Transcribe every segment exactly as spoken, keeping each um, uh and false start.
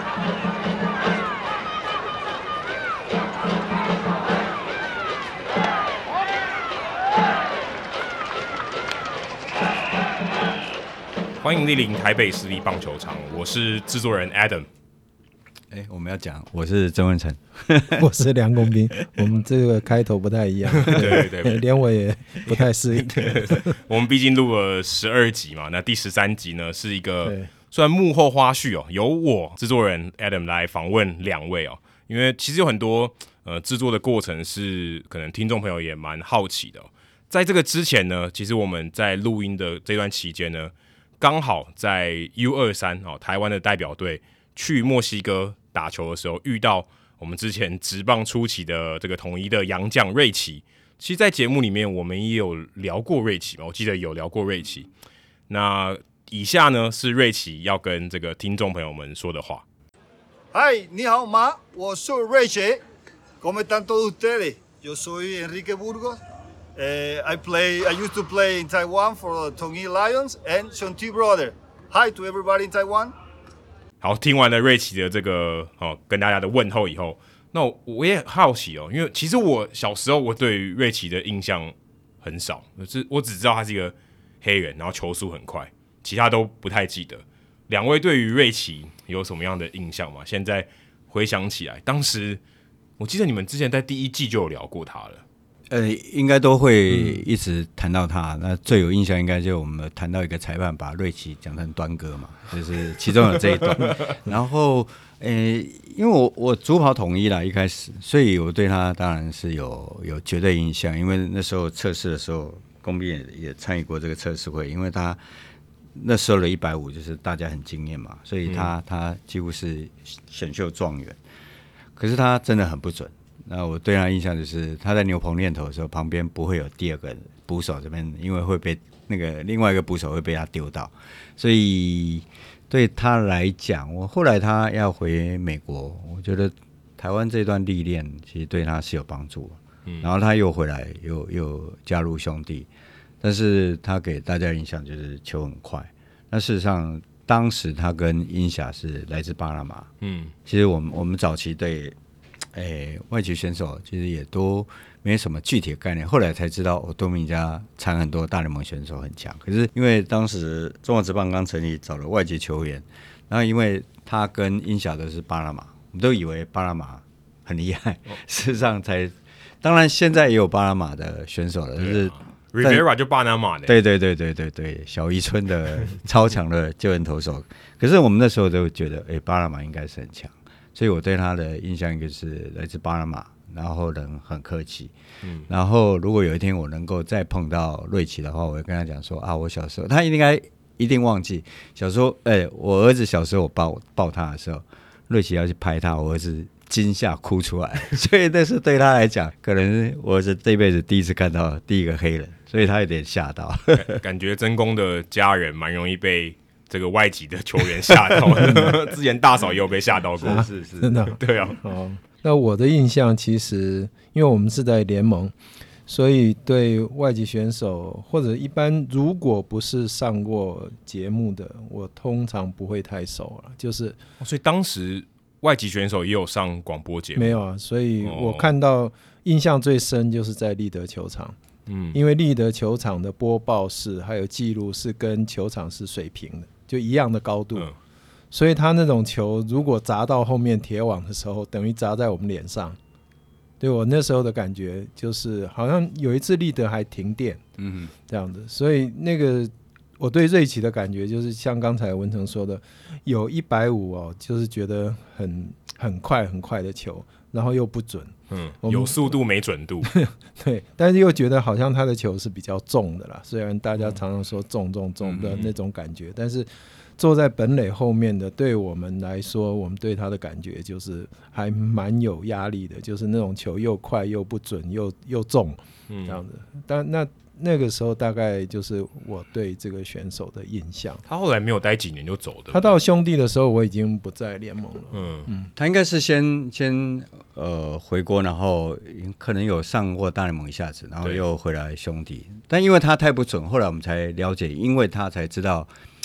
欢迎莅临台北市立棒球场，我是制作人 Adam。 哎，我们要讲，我是曾文成， 我是梁公斌。我们这个开头不太一样， 对对对， 连我也不太适应。 我们毕竟录了十二集嘛，那第十三集呢是一个算幕后花絮哦，由我制作人 Adam 来访问两位哦，因为其实有很多呃制作的过程是可能听众朋友也蛮好奇的、哦。在这个之前呢，其实我们在录音的这段期间呢，刚好在 U 二十三 哦，台湾的代表队去墨西哥打球的时候，遇到我们之前职棒初期的这个统一的洋将瑞奇。其实，在节目里面我们也有聊过瑞奇嘛，我记得有聊过瑞奇。那以下呢是瑞奇要跟这个听众朋友们说的话。 嗨，你好吗？我是瑞奇。¿Cómo están todos ustedes? Yo soy Enrique Burgos.Uh, I play. I used to play in Taiwan for the Tongyi Lions and Shunti Brother. Hi to everybody in Taiwan. 好，听完了瑞奇的这个哦跟大家的问候以后，那 我, 我也好奇哦，因为其实我小时候我对于瑞奇的印象很少，就是我只知道他是一个黑人，然后球速很快，其他都不太记得。两位对于瑞奇有什么样的印象吗？现在回想起来，当时我记得你们之前在第一季就有聊过他了。 呃，应该都会一直谈到他、嗯。那最有印象应该就我们谈到一个裁判把瑞奇讲成端哥嘛，就是其中有这一段。然后，呃，因为我我主跑统一啦，一开始，所以我对他当然是有有绝对印象。因为那时候测试的时候，公斌也也参与过这个测试会，因为他那时候的一百五就是大家很惊艳嘛，所以他、嗯、他几乎是选秀状元。可是他真的很不准。那我对他印象就是他在牛棚练投的时候，旁边不会有第二个捕手这边，因为会被那个另外一个捕手会被他丢到，所以对他来讲，我后来他要回美国，我觉得台湾这段历练其实对他是有帮助、嗯、然后他又回来又又加入兄弟，但是他给大家的印象就是球很快。那事实上当时他跟英霞是来自巴拿马，嗯，其实我们我们早期对诶，外籍选手其实也都没什么具体的概念，后来才知道哦，多米尼加产很多大联盟选手很强。可是因为当时中华职棒刚成立，找了外籍球员，然后因为他跟英霞都是巴拿马，我们都以为巴拿马很厉害，哦、事实上才，当然现在也有巴拿马的选手了，就是 Rivera 就巴拿马的， 对对对对对对，小渔村的超强的救援投手。可是我们那时候都觉得，哎，巴拿马应该是很强。所以我对他的印象就是来自巴拿马，然后人很客气、嗯、然后如果有一天我能够再碰到瑞奇的话，我会跟他讲说啊，我小时候他应该一定忘记小时候，哎、欸，我儿子小时候我抱抱他的时候，瑞奇要去拍他，我儿子惊吓哭出来，所以那是对他来讲，可能我儿子这辈子第一次看到第一个黑人，所以他有点吓到。 感, 感觉曾公的家人蛮容易被这个外籍的球员吓到的，之前大嫂也有被吓到过， 是是， 真的， 对啊。 哦，那我的印象其实，因为我们是在联盟，所以对外籍选手或者一般如果不是上过节目的，我通常不会太熟了。就是， 哦、所以当时外籍选手也有上广播节目？ 没有啊，所以我看到印象最深就是在立德球场。嗯，因为立德球场的播报室还有记录是跟球场是水平的，就一样的高度、嗯、所以他那种球如果砸到后面铁网的时候，等于砸在我们脸上。对，我那时候的感觉就是好像有一次立德还停电，嗯，这样子。所以那个我对瑞奇的感觉就是像刚才文成说的，有一百五哦，就是觉得很很快很快的球，然后又不准， 嗯，有速度没准度， 对，但是又觉得好像他的球是比较重的啦，虽然大家常常说重重重的那种感觉，嗯、但是坐在本垒后面的，对我们来说，我们对他的感觉就是还蛮有压力的，就是那种球又快又不准又又重，嗯，这样子。但那那个时候大概就是我对这个选手的印象。 他后来没有待几年就走的。 他到兄弟的时候，我已经不在联盟了。 嗯嗯，他应该是先先呃回国，然后可能有上过大联盟一下子，然后又回来兄弟。但因为他太不准，后来我们才了解，因为他才知道。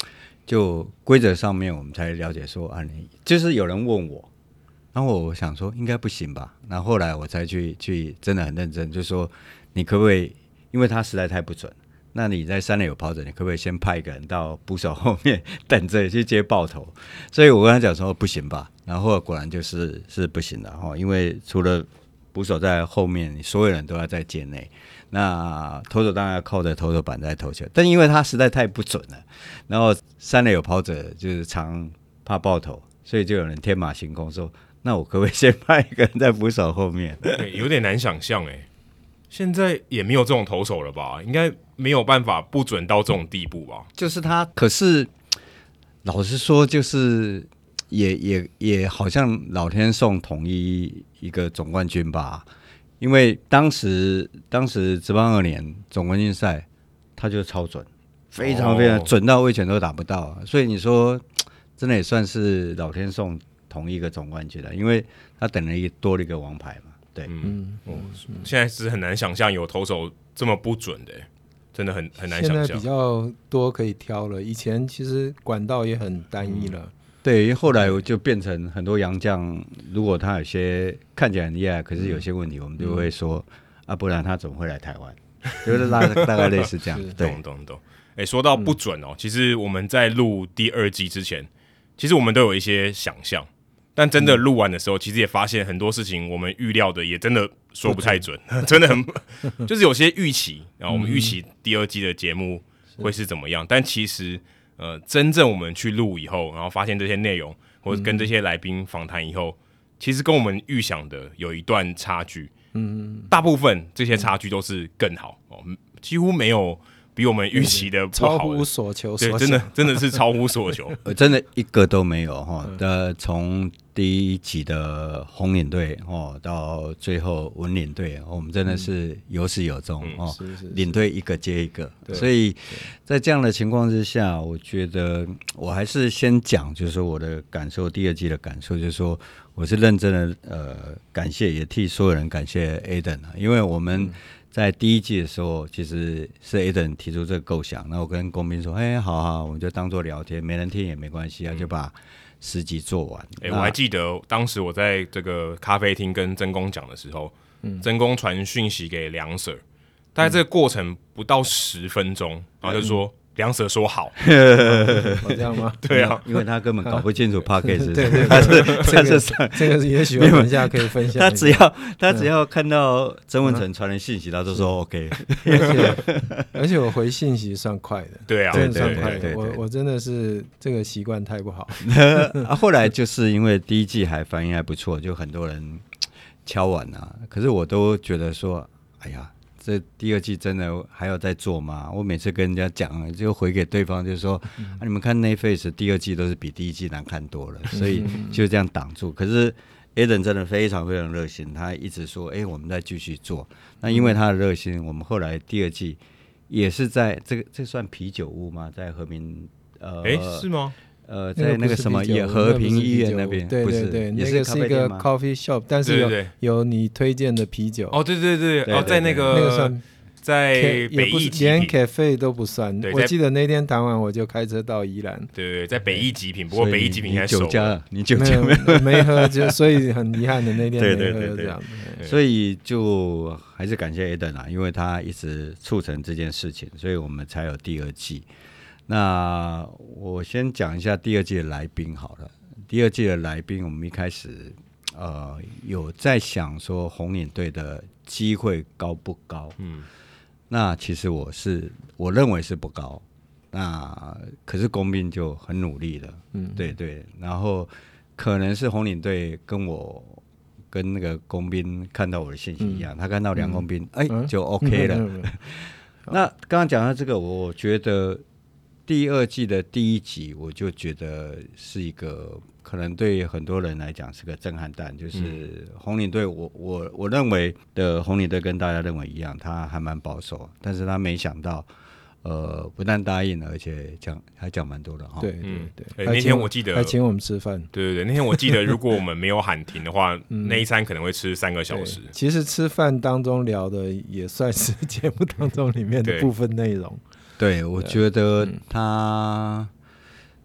就规则上面我们才了解说啊，你就是有人问我，然后我想说应该不行吧，然后后来我才去去真的很认真，就说你可不可以，因为他实在太不准，那你在三垒有跑者，你可不可以先派一个人到捕手后面等着去接爆头？所以我跟他讲说不行吧，然后果然就是是不行的哈，因为除了捕手在后面，你所有人都要在界内。那投手当然要靠着投手板在投球，但因为他实在太不准了，然后三垒有跑者就是常怕爆头，所以就有人天马行空说，那我可不可以先派一个人在捕手后面？ 欸、有点难想象哎，现在也没有这种投手了吧？应该没有办法不准到这种地步吧？ 就是他，可是老实说，就是也也也好像老天送统一一个总冠军吧。因为当时当时职棒二年总冠军赛，他就超准，非常非常、哦、准到魏权都打不到，所以你说真的也算是老天送同一个总冠军了，因为他等了一多了一个王牌嘛。对， 嗯，哦、现在是很难想象有投手这么不准的，真的很很难想象。 现在比较多可以挑了，以前其实管道也很单一了。嗯对，后来就变成很多洋将，如果他有些看起来很厉害，可是有些问题，我们就会说、嗯、啊，不然他怎么会来台湾？就是大大概类似这样。对， 懂懂懂。哎，说到不准哦、嗯，其实我们在录第二季之前，其实我们都有一些想象，但真的录完的时候，其实也发现很多事情我们预料的也真的说不太准，真的很就是有些预期，然后我们预期第二季的节目会是怎么样，但其实。呃，真正我们去录以后，然后发现这些内容，或者跟这些来宾访谈以后、嗯，其实跟我们预想的有一段差距。嗯，大部分这些差距都是更好哦，几乎没有比我们预期的不好的， 超乎所求所对，真的真的是超乎所求， 真的一个都没有哈。呃，从第一集的红领队哦，到最后文领队，我们真的是有始有终、嗯、哦，是是是领队一个接一个，所以在这样的情况之下，我觉得我还是先讲，就是说我的感受，第二季的感受，就是说我是认真的，呃，感谢，也替所有人感谢 Aden 啊，因为我们在第一季的时候，其实是 Aden 提出这个构想，那我跟公斌说，哎，好好，我们就当做聊天，没人听也没关系啊，就把十集做完。 欸、我还记得当时我在这个咖啡厅跟曾公讲的时候，嗯、曾公传讯息给梁 Sir， 大概这个过程不到十分钟、嗯，然后就说、嗯、梁 Sir 说好， 哦、这样吗？ 对啊， 因为他根本搞不清楚 Podcast， 对对对， 他是他是这个也许我等一下可以分享。 他只要他只要看到曾文成传来信息，他就说 OK， 而且而且我回信息算快的， 对啊， 真的算快的。我我真的是这个习惯太不好。 啊，后来就是因为第一季还反应还不错，就很多人敲碗啊，可是我都觉得说，哎呀。这第二季真的还要再做吗？我每次跟人家讲，就回给对方，就是说、嗯啊、你们看 Netflix 第二季都是比第一季难看多了，所以就这样挡住。可是 Aden 真的非常非常热心，他一直说，哎，我们再继续做。那因为他的热心，我们后来第二季也是在这个这算啤酒屋吗？在和平呃， 哎，是吗？ 呃，在那个什么也和平医院那边， 对对对，那个是一个 coffee shop， 但是有对对对有你推荐的啤酒。 哦，对对对， 对哦，在那个那个算在北艺极连品， cafe 都不算。我记得那天谈完，我就开车到宜兰。 对对，在北艺极品，不过北艺极品现在收了， 你酒驾，你酒驾没喝，就所以很遗憾的那天没喝， 对对对对这样。 所以就还是感谢 Aden 啊，因为他一直促成这件事情，所以我们才有第二季。那我先讲一下第二季的来宾好了。第二季的来宾，我们一开始呃有在想说红领队的机会高不高？嗯，那其实我是我认为是不高。那可是公斌就很努力了，嗯，对对。然后可能是红领队跟我跟那个公斌看到我的信息一样，嗯、他看到梁公斌，哎、嗯欸，就 OK 了。嗯、那刚刚讲到这个，我觉得。第二季的第一集，我就觉得是一个可能对很多人来讲是个震撼弹，就是红领队，我我我认为的红领队跟大家认为一样，他还蛮保守，但是他没想到，呃，不但答应了，而且讲还讲蛮多的哈。 对对对、 嗯，那天我记得还请我们吃饭。 对对对，那天我记得，如果我们没有喊停的话，嗯、那一餐可能会吃三个小时。 其实吃饭当中聊的也算是节目当中里面的部分内容。 对，我觉得他、嗯、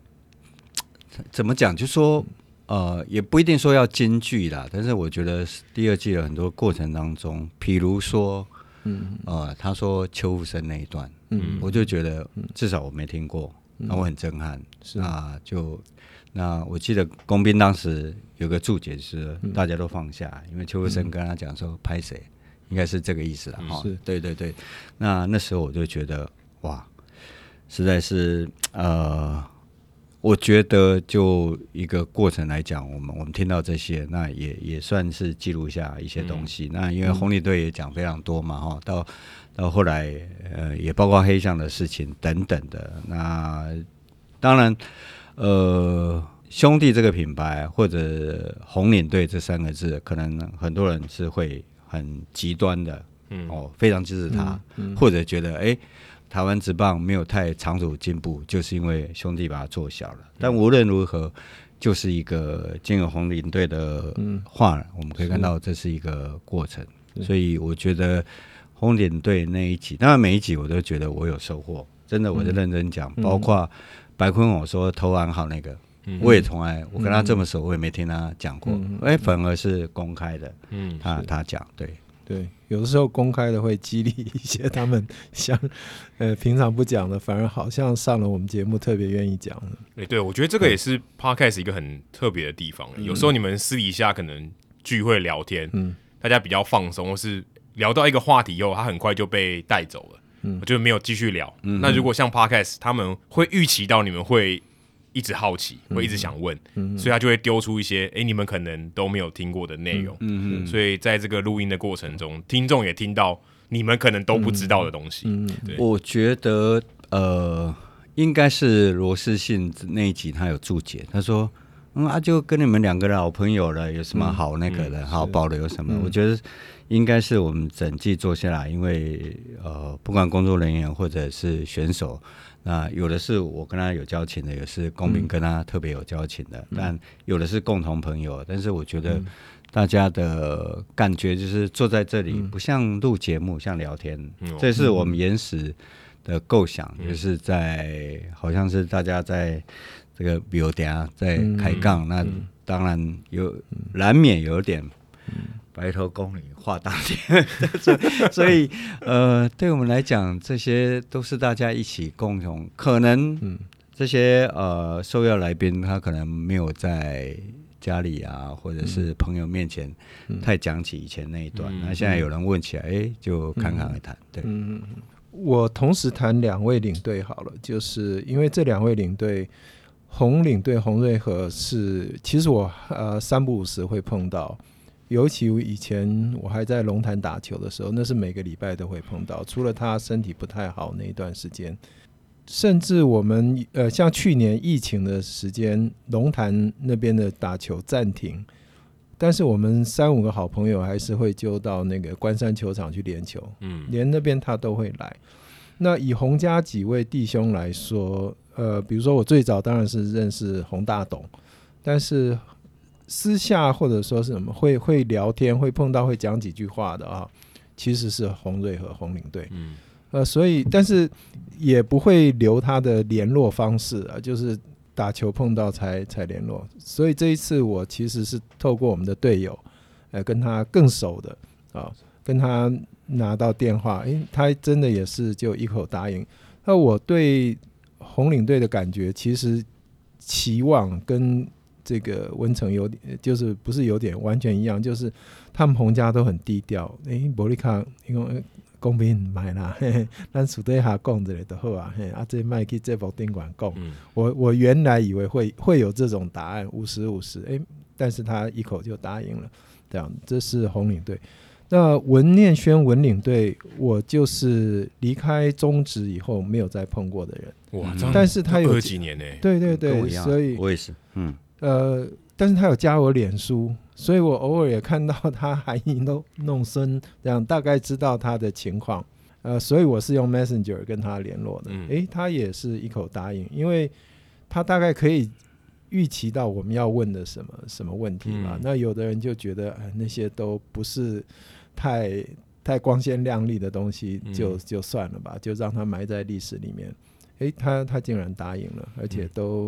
怎么讲？就说呃，也不一定说要京剧啦，但是我觉得第二季的很多过程当中，比如说，嗯呃，他说邱富生那一段，嗯，我就觉得至少我没听过，那我很震撼。是啊，就那我记得龚斌当时有个注解是大家都放下，因为邱富生跟他讲说拍谁，应该是这个意思啦。哈、嗯，对对对。那那时候我就觉得哇，实在是呃。我觉得就一个过程来讲，我们我们听到这些，那也也算是记录下一些东西。嗯、那因为红领队也讲非常多嘛，哈，到到后来呃，也包括黑象的事情等等的。那当然，呃，兄弟这个品牌或者红领队这三个字，可能很多人是会很极端的，嗯，哦，非常支持他，嗯嗯、或者觉得哎。欸台湾职棒没有太长足进步，就是因为兄弟把它做小了。但无论如何，就是一个经由红领队的话、嗯，我们可以看到这是一个过程。所以我觉得红领队那一集，当然每一集我都觉得我有收获，真的我是认真讲、嗯。包括白坤我说投安好那个，嗯、我也从来我跟他这么熟，我也没听他讲过，哎、嗯，反而是公开的，嗯，他他讲对。 对，有的时候公开的会激励一些他们像呃平常不讲的，反而好像上了我们节目特别愿意讲。 对，对，我觉得这个也是 podcast 一个很特别的地方、嗯。有时候你们私底下可能聚会聊天，嗯，大家比较放松，或是聊到一个话题以后，他很快就被带走了，嗯，就没有继续聊、嗯。那如果像 podcast， 他们会预期到你们会一直好奇，会一直想问，嗯、所以他就会丢出一些哎、欸，你们可能都没有听过的内容、嗯嗯。所以在这个录音的过程中，听众也听到你们可能都不知道的东西。嗯嗯、对， 我觉得呃，应该是罗士信那一集他有注解，他说嗯啊，就跟你们两个老朋友了，有什么好那个的，嗯、好保留什么？嗯、我觉得应该是我们整季做下来，因为呃，不管工作人员或者是选手。那有的是我跟他有交情的，有的是公平跟他特别有交情的、嗯，但有的是共同朋友。但是我觉得大家的感觉就是坐在这里，嗯、不像录节目，像聊天。嗯、这是我们原始的构想，嗯、就是在好像是大家在这个比如等一下在开杠、嗯，那当然有难免有点。白头宫女话大点，所以呃，对我们来讲，这些都是大家一起共同。可能这些呃受邀来宾，他可能没有在家里啊，或者是朋友面前太讲起以前那一段。那、嗯、现在有人问起来，哎、欸，就侃侃而谈。对， 嗯，我同时谈两位领队好了，就是因为这两位领队，红领队洪瑞和是，其实我呃三不五时会碰到。尤其以前我还在龙潭打球的时候，那是每个礼拜都会碰到，除了他身体不太好那一段时间，甚至我们呃像去年疫情的时间，龙潭那边的打球暂停，但是我们三五个好朋友还是会揪到那个关山球场去练球，嗯，连那边他都会来。那以洪家几位弟兄来说，呃，比如说我最早当然是认识洪大董，但是私下或者说是什么会会聊天，会碰到会讲几句话的啊，其实是洪瑞和洪领队，嗯，呃，所以但是也不会留他的联络方式啊，就是打球碰到才才联络。所以这一次我其实是透过我们的队友，呃，跟他更熟的啊，跟他拿到电话，诶，他真的也是就一口答应。那我对红领队的感觉，其实期望跟这个文成有点，就是不是有点完全一样，就是他们洪家都很低调。诶，无你看，因为公平买啦，咱私底下讲一下就好啊。嘿，啊，这卖去这部宾馆讲。我我原来以为会会有这种答案，五十五十，诶，但是他一口就答应了。这样，这是红领队。那文念轩文领队，我就是离开中职以后没有再碰过的人。 哇， 但是他有二几年呢、欸？ 对对对，所以我也是，嗯， 呃，但是他有加我脸书，所以我偶尔也看到他还弄弄孙，这样大概知道他的情况。呃，所以我是用 Messenger 跟他联络的。诶、嗯，他也是一口答应，因为他大概可以预期到我们要问的什么什么问题嘛。嗯、那有的人就觉得、呃、那些都不是太太光鲜亮丽的东西就，就、嗯、就算了吧，就让它埋在历史里面。诶，他他竟然答应了，而且都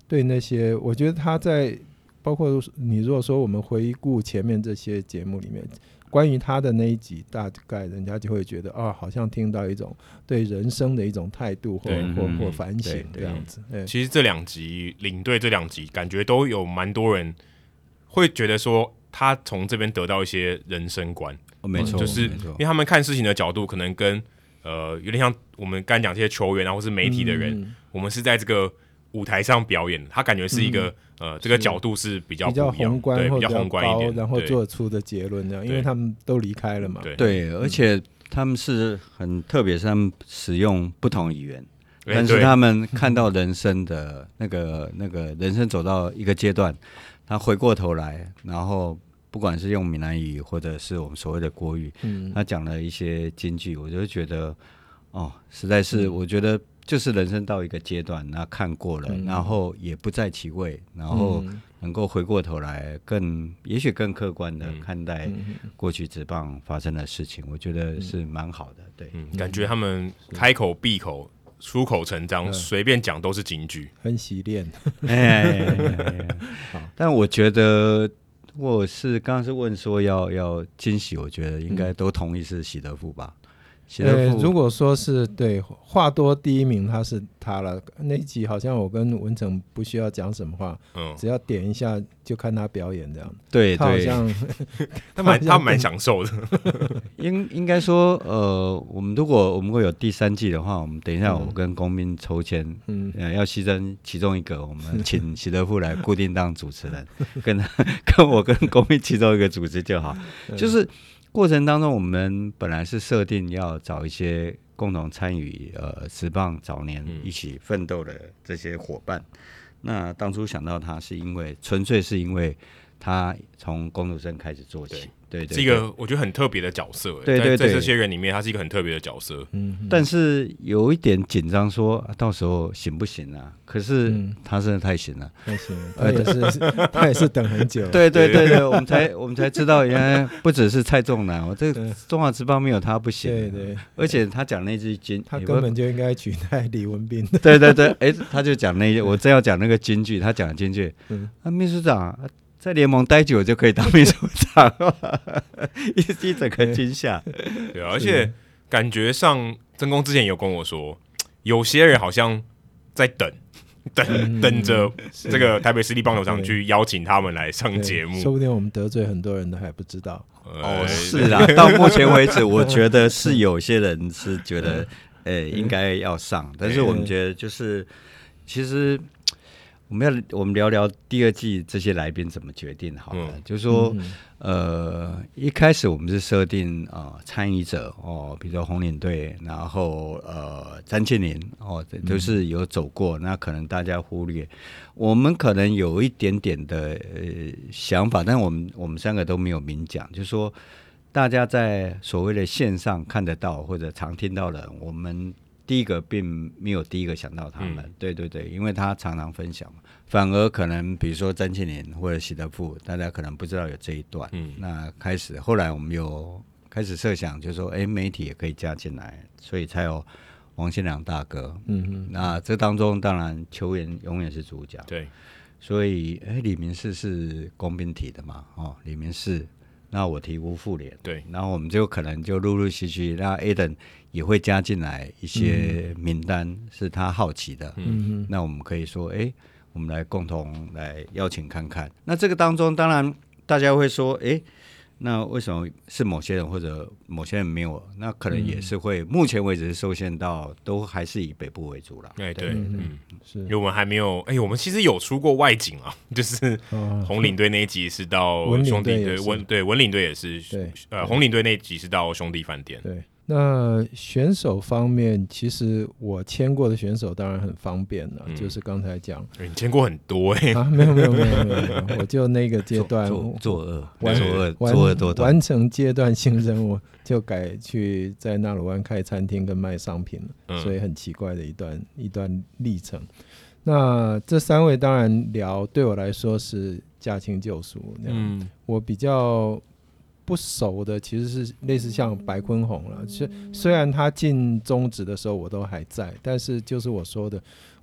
对那些，我觉得他在包括你如果说我们回顾前面这些节目里面，关于他的那一集，大概人家就会觉得啊，好像听到一种对人生的一种态度或或或反省这样子。 其实这两集领队这两集，感觉都有蛮多人会觉得说，他从这边得到一些人生观。 哦、没错， 就是因为他们看事情的角度，可能跟呃有点像我们刚讲这些球员啊，或是媒体的人，嗯、我们是在这个舞台上表演，他感觉是一个、嗯、呃这个角度是比较不一样， 比较宏观， 对， 比较宏观一点， 然后做出的结论这样，因为他们都离开了嘛。 对，对而且他们是很特别，是他们使用不同语言，但是他们看到人生的那个那个人生走到一个阶段，他回过头来，然后。不管是用闽南语或者是我们所谓的国语，嗯、他讲了一些金句，我就觉得，哦，实在是，我觉得就是人生到一个阶段，那看过了，嗯、然后也不在其位，然后能够回过头来更，也许更客观的看待过去职棒发生的事情，我觉得是蛮好的。对， 嗯，感觉他们开口闭口。出口成章，随便讲都是金句， 很洗练。 哎，好，但我觉得。我是刚刚是问说要要惊喜，我觉得应该都同意是喜德富吧。喜德富、 呃，如果说是对话多第一名，他是他了。那一集好像我跟文成不需要讲什么话，嗯，只要点一下就看他表演这样。 对， 他好像他蛮他蛮享受的。 应应该说，呃，我们如果我们会有第三季的话，我们等一下我跟公民抽签，嗯、呃，要牺牲其中一个，我们请喜德富来固定当主持人，跟跟我跟公民其中一个主持就好，就是。过程当中，我们本来是设定要找一些共同参与呃职棒早年一起奋斗的这些伙伴。嗯、那当初想到他，是因为纯粹是因为他从工读生开始做起，对 对, 对， 是一个我觉得很特别的角色。 对对对， 在这些人里面，他是一个很特别的角色。 嗯，但是有一点紧张，说、啊、到时候行不行啊？可是他真的太行了， 太行了，他也是他也是等很久。 对对对对，我们才我们才知道，原来不只是蔡仲南，我这个中华职棒没有他不行。 对对， 而且他讲那句金， 他根本就应该取代李文彬。 对对对，哎，他就讲那，我正要讲那个金句，他讲的金句，嗯，啊，秘书长。在联盟待久就可以当秘书长，一整个惊吓。 对啊，而且感觉上曾公之前有跟我说，有些人好像在等等、嗯、等着这个台北市立棒球场去邀请他们来上节目， 说不定我们得罪很多人都还不知道。 哦，是啊，到目前为止，我觉得是有些人是觉得，呃，应该要上，但是我们觉得就是其实。我们要我们聊聊第二季这些来宾怎么决定好了，嗯、就是说，呃，一开始我们是设定呃参与者哦，比如说红领队，然后呃詹庆林哦，都是有走过，嗯、那可能大家忽略，我们可能有一点点的呃想法，但我们我们三个都没有明讲，就是说大家在所谓的线上看得到或者常听到的，我们。第一个并没有第一个想到他们，嗯、对对对，因为他常常分享嘛，反而可能比如说詹庆林或者喜德富，大家可能不知道有这一段。嗯，那开始后来我们有开始设想，就是说，哎，媒体也可以加进来，所以才有王宪良大哥。嗯嗯，那这当中当然球员永远是主角， 对， 所以哎，李明士是公兵提的嘛，哦，李明士。那我提吴富联， 对， 然后我们就可能就陆陆续续，那 Aden 也会加进来一些名单，嗯、是他好奇的，嗯，那我们可以说，哎，我们来共同来邀请看看。那这个当中，当然大家会说，哎，那为什么是某些人或者某些人没有？那可能也是会，嗯、目前为止是受限到都还是以北部为主了。 哎，对，嗯，嗯是，因为我们还没有，哎，我们其实有出过外景啊，就是红领队那一集是到兄弟队，文对文领队也是， 对， 呃，红领队那一集是到兄弟饭店， 对。那选手方面，其实我签过的选手当然很方便了，嗯、就是刚才讲， 你签过很多哎、欸啊，没有没有没有没有，我就那个阶段做恶完做恶做恶多完成阶段性任务，就改去在纳鲁湾开餐厅跟卖商品了，嗯、所以很奇怪的一段一段历程。那这三位当然聊，对我来说是驾轻就熟，嗯，我比较。不熟的其实是类似像白坤宏了，虽然他进中职的时候我都还在，但是就是我说的，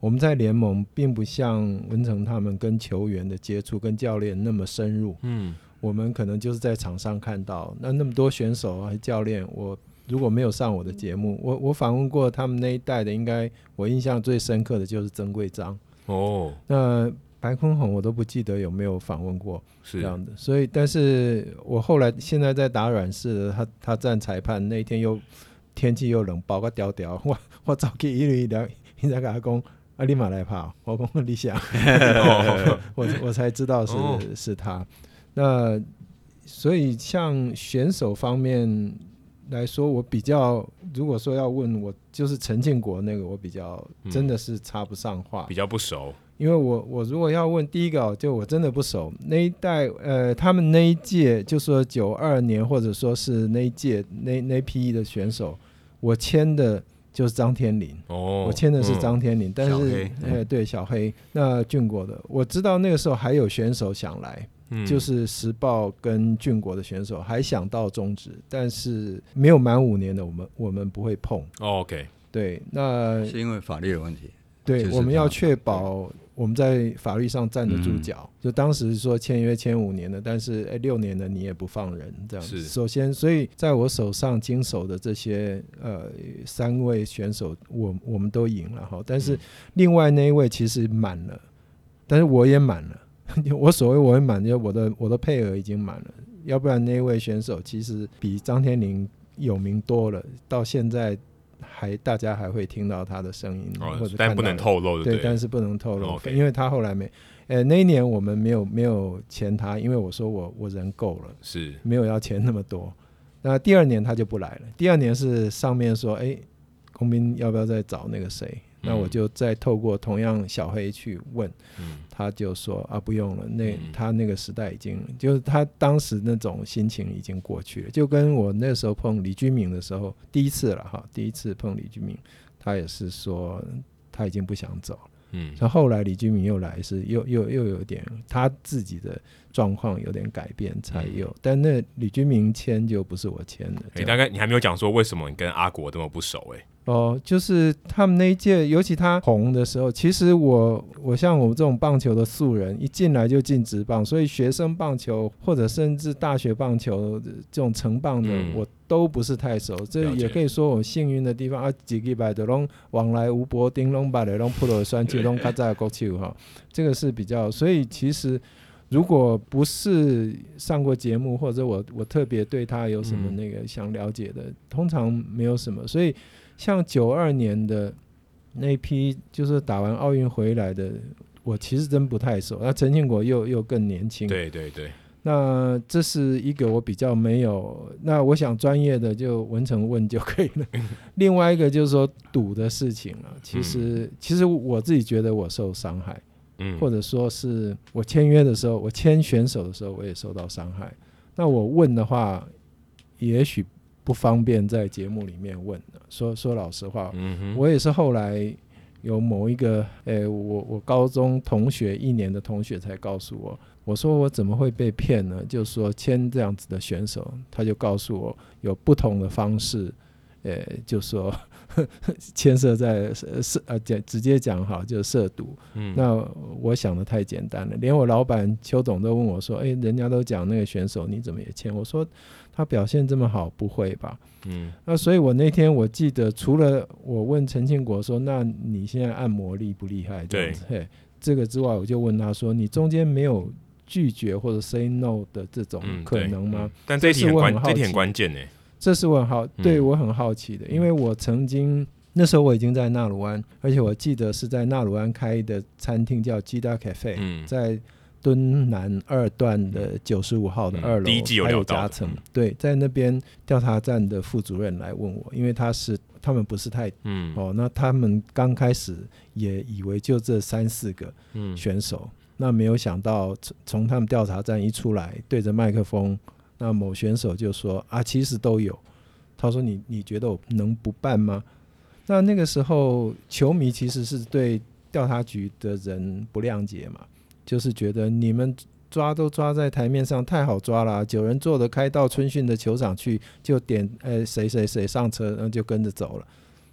我们在联盟并不像文成他们跟球员的接触跟教练那么深入，嗯，我们可能就是在场上看到那那么多选手啊教练，我如果没有上我的节目，我我访问过他们那一代的，应该我印象最深刻的就是曾贵章哦，那白坤宏我都不记得有没有访问过这样的，所以但是我后来现在在打软式的，他他站裁判那一天又天气又冷，包个屌屌，我我早去一路聊，你才跟他讲啊，立马来跑，我讲你想，我我才知道是、哦、是他。那所以像选手方面来说，我比较如果说要问我，就是陈庆国那个，我比较真的是插不上话，嗯、 比较不熟。 因为我我如果要问第一个、哦，就我真的不熟那一代，呃，他们那一届就说九二年或者说是那一届那那批的选手，我签的就是张天麟，哦，我签的是张天麟，嗯、但是呃对小黑那俊国的，我知道那个时候还有选手想来。嗯、就是时报跟俊国的选手还想到中职，但是没有满五年的我们我们不会碰。 哦、OK， 对，那是因为法律的问题。 对，我们要确保我们在法律上站得住脚。嗯、就当时说签约签五年的，但是哎六年的你也不放人这样子。首先，所以在我手上经手的这些呃三位选手，我我们都赢了哈。但是另外那一位其实满了，但是我也满了。我所谓我会满，就我的我的配额已经满了，要不然那位选手其实比张天麟有名多了，到现在还大家还会听到他的声音，哦、或者但不能透露， 对，但是不能透露，哦 okay、因为他后来没，呃，那一年我们没有没有签他，因为我说我我人够了， 是没有要签那么多。那第二年他就不来了，第二年是上面说，哎，公斌要不要再找那个谁？那我就再透过同样小黑去问，嗯、他就说啊不用了，那、嗯、他那个时代已经就是他当时那种心情已经过去了，就跟我那时候碰李居明的时候第一次了哈，第一次碰李居明，他也是说他已经不想走了，嗯，然后后来李居明又来是又又又有点他自己的状况有点改变才有，嗯、但那李居明签就不是我签的。 你大概你还没有讲说为什么你跟阿国这么不熟哎、欸？ 哦，就是他们那一届，尤其他红的时候，其实我我像我这种棒球的素人，一进来就进职棒，所以学生棒球或者甚至大学棒球这种成棒的，嗯、我都不是太熟。这也可以说我幸运的地方啊，几个百的拢往来吴伯丁拢把的拢普罗酸球拢卡在国球哈，这个是比较。所以其实如果不是上过节目，或者我我特别对他有什么那个想了解的，嗯、通常没有什么，所以。像九二年的那批就是打完奥运回来的，我其实真不太熟。那陈庆国又又更年轻， 对对对。 那这是一个我比较没有，那我想专业的就文成问就可以了。另外一个就是说赌的事情啊，其实、嗯、其实我自己觉得我受伤害，嗯，或者说是我签约的时候，我签选手的时候我也受到伤害。那我问的话，也许。不方便在节目里面问的，说说老实话，嗯、我也是后来有某一个，诶，我我高中同学一年的同学才告诉我，我说我怎么会被骗呢？就是说签这样子的选手，他就告诉我有不同的方式，诶，就说牵涉在涉呃直接讲好就是涉赌，嗯，那我想的太简单了，连我老板邱董都问我说，哎，人家都讲那个选手你怎么也签？我说他表现这么好，不会吧？嗯，那所以我那天我记得，除了我问陈庆国说，那你现在按摩厉不厉害？这样子，嘿，这个之外，我就问他说，你中间没有拒绝或者 say no 的这种可能吗？ 嗯嗯、但这一题很关，这一题很关键呢。 这是我很好，对我很好奇的，嗯、因为我曾经那时候我已经在纳鲁湾，而且我记得是在纳鲁湾开的餐厅叫 Gida Cafe，嗯、在敦南二段的九十五号的二楼，嗯、还有夹层，嗯、对，在那边调查站的副主任来问我，因为他是他们不是太，嗯、哦，那他们刚开始也以为就这三四个选手，嗯、那没有想到从他们调查站一出来，对着麦克风。那某选手就说啊，其实都有。他说你你觉得我能不办吗？那那个时候球迷其实是对调查局的人不谅解嘛，就是觉得你们抓都抓在台面上，太好抓了，啊，九人座的开到春训的球场去，就点呃谁谁谁上车，然后就跟着走了。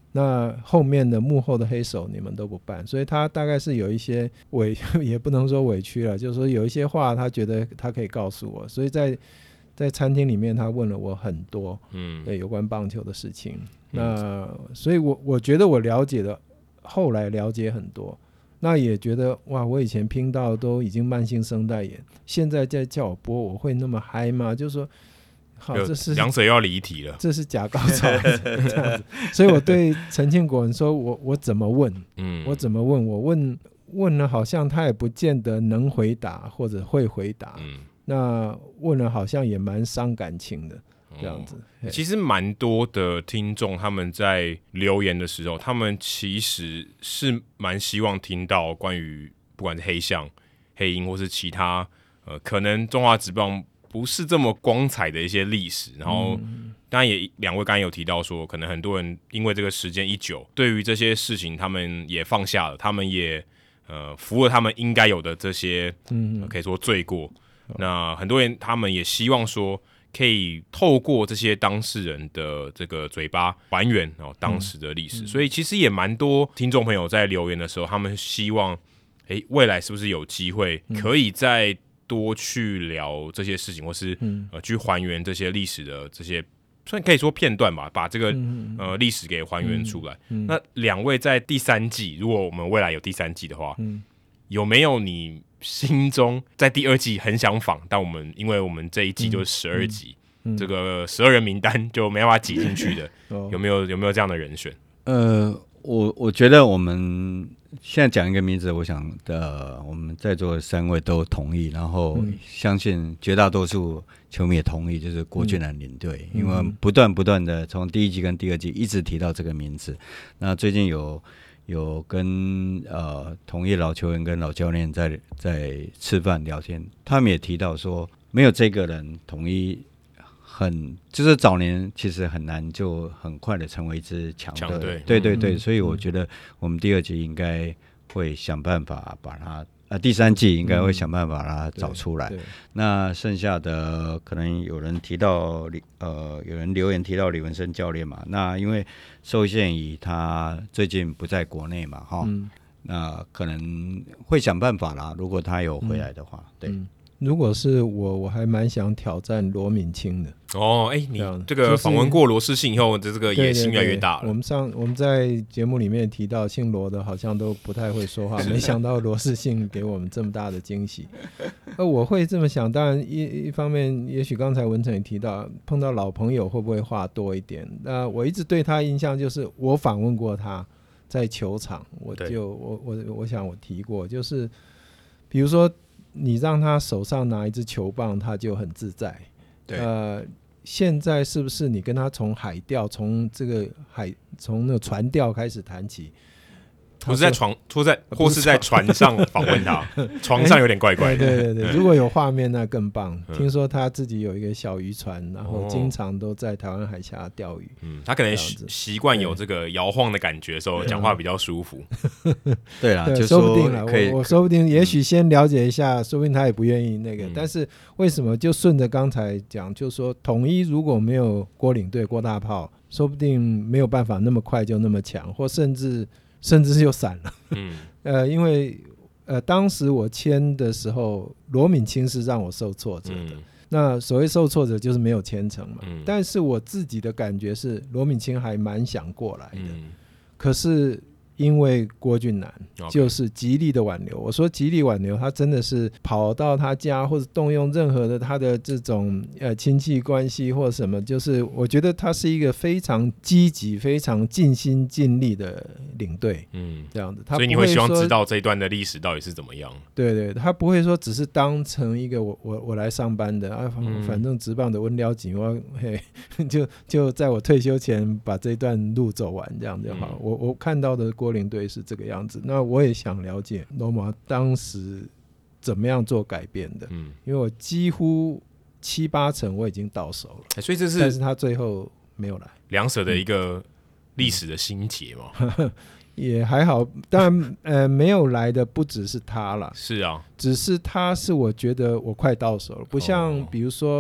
那后面的幕后的黑手你们都不办，所以他大概是有一些委也不能说委屈了，就是说有一些话他觉得他可以告诉我，所以在在餐厅里面他问了我很多嗯对有关棒球的事情、嗯、那所以我我觉得我了解的后来了解很多，那也觉得哇我以前拼到都已经慢性声带炎，现在再叫我播我会那么嗨吗？就是说好，这是两者又要离题了， 这是假高潮这样子，所以我对陈庆国人说我我怎么问、嗯、我怎么问我问问了好像他也不见得能回答或者会回答、嗯、那问了好像也蛮伤感情的这样子、哦、 其实蛮多的听众他们在留言的时候他们其实是蛮希望听到关于不管是黑象黑鹰或是其他呃可能中华职棒不是这么光彩的一些历史，然后当然也两位刚才有提到说可能很多人因为这个时间一久对于这些事情他们也放下了，他们也呃服了他们应该有的这些、呃、可以说罪过、嗯、那很多人他们也希望说可以透过这些当事人的这个嘴巴还原、哦、当时的历史、嗯、所以其实也蛮多听众朋友在留言的时候他们希望诶未来是不是有机会可以在多去聊这些事情，或是、嗯呃、去还原这些历史的这些，算可以说片段吧，把这个、嗯呃、历史给还原出来。嗯嗯、那两位在第三季，如果我们未来有第三季的话，嗯、有没有你心中在第二季很想访，但我们因为我们这一季就是十二集、嗯嗯，这个十二人名单就没办法挤进去的，哦、有没有有没有这样的人选？ 呃，我我觉得我们。现在讲一个名字，我想的我们在座的三位都同意，然后相信绝大多数球迷也同意，就是郭俊南领队、嗯，因为不断不断的从第一季跟第二季一直提到这个名字。那最近有有跟呃同业老球员跟老教练在在吃饭聊天，他们也提到说，没有这个人统一。很就是早年其实很难就很快的成为一支强队，对对对、嗯，所以我觉得我们第二季应该会想办法把它，呃，第三季应该会想办法把它找出来。嗯、那剩下的可能有人提到，呃，有人留言提到李文生教练嘛，那因为受限于他最近不在国内嘛，哈、嗯，那可能会想办法啦，如果他有回来的话，嗯、对。嗯如果是我，我还蛮想挑战罗敏清的。 哦，哎、欸，你这个访问过罗世信以后，这个野心越来越大了。 对对对，我们上我们在节目里面提到，姓罗的好像都不太会说话，没想到罗世信给我们这么大的惊喜。而我会这么想，当然一一方面，也许刚才文成也提到，碰到老朋友会不会话多一点？那我一直对他印象就是，我访问过他在球场，我就我我我想我提过，就是比如说。你让他手上拿一支球棒，他就很自在。对，呃，现在是不是你跟他从海钓，从这个海，从那个船钓开始谈起？ 不是在床，或在或是在船上访问他，床上有点怪怪的。 对对对，如果有画面那更棒。听说他自己有一个小渔船，然后经常都在台湾海峡钓鱼。 嗯，他可能习惯有这个摇晃的感觉的时候，讲话比较舒服。 对啦，就说不定了，我我说不定，也许先了解一下，说不定他也不愿意那个。但是为什么就顺着刚才讲，就说统一如果没有郭领队、郭大炮，说不定没有办法那么快就那么强，或甚至。甚至就散了，嗯，呃，因为呃，当时我签的时候，罗敏清是让我受挫折的。嗯、那所谓受挫折，就是没有签成嘛。嗯、但是我自己的感觉是，罗敏清还蛮想过来的，嗯、可是因为郭俊南就是极力的挽留。Okay. 我说极力挽留，他真的是跑到他家，或者动用任何的他的这种呃亲戚关系或什么，就是我觉得他是一个非常积极、非常尽心尽力的领队。嗯，这样子。他所以你会希望知道这一段的历史到底是怎么样？ 对对，他不会说只是当成一个我我我来上班的啊，反正职棒的温撩紧，我嘿就就在我退休前把这段路走完，这样就好。嗯、我我看到的郭领队是这个样子，那我也想了解罗马当时怎么样做改变的，嗯，因为我几乎七八成我已经到手了， 欸、所以这是， 但是他最后没有来， 两舍的一个历史的心结嘛，嗯、 也还好，当然呃没有来的不只是他啦， 是啊， 只是他是我觉得我快到手了，不像比如说。 就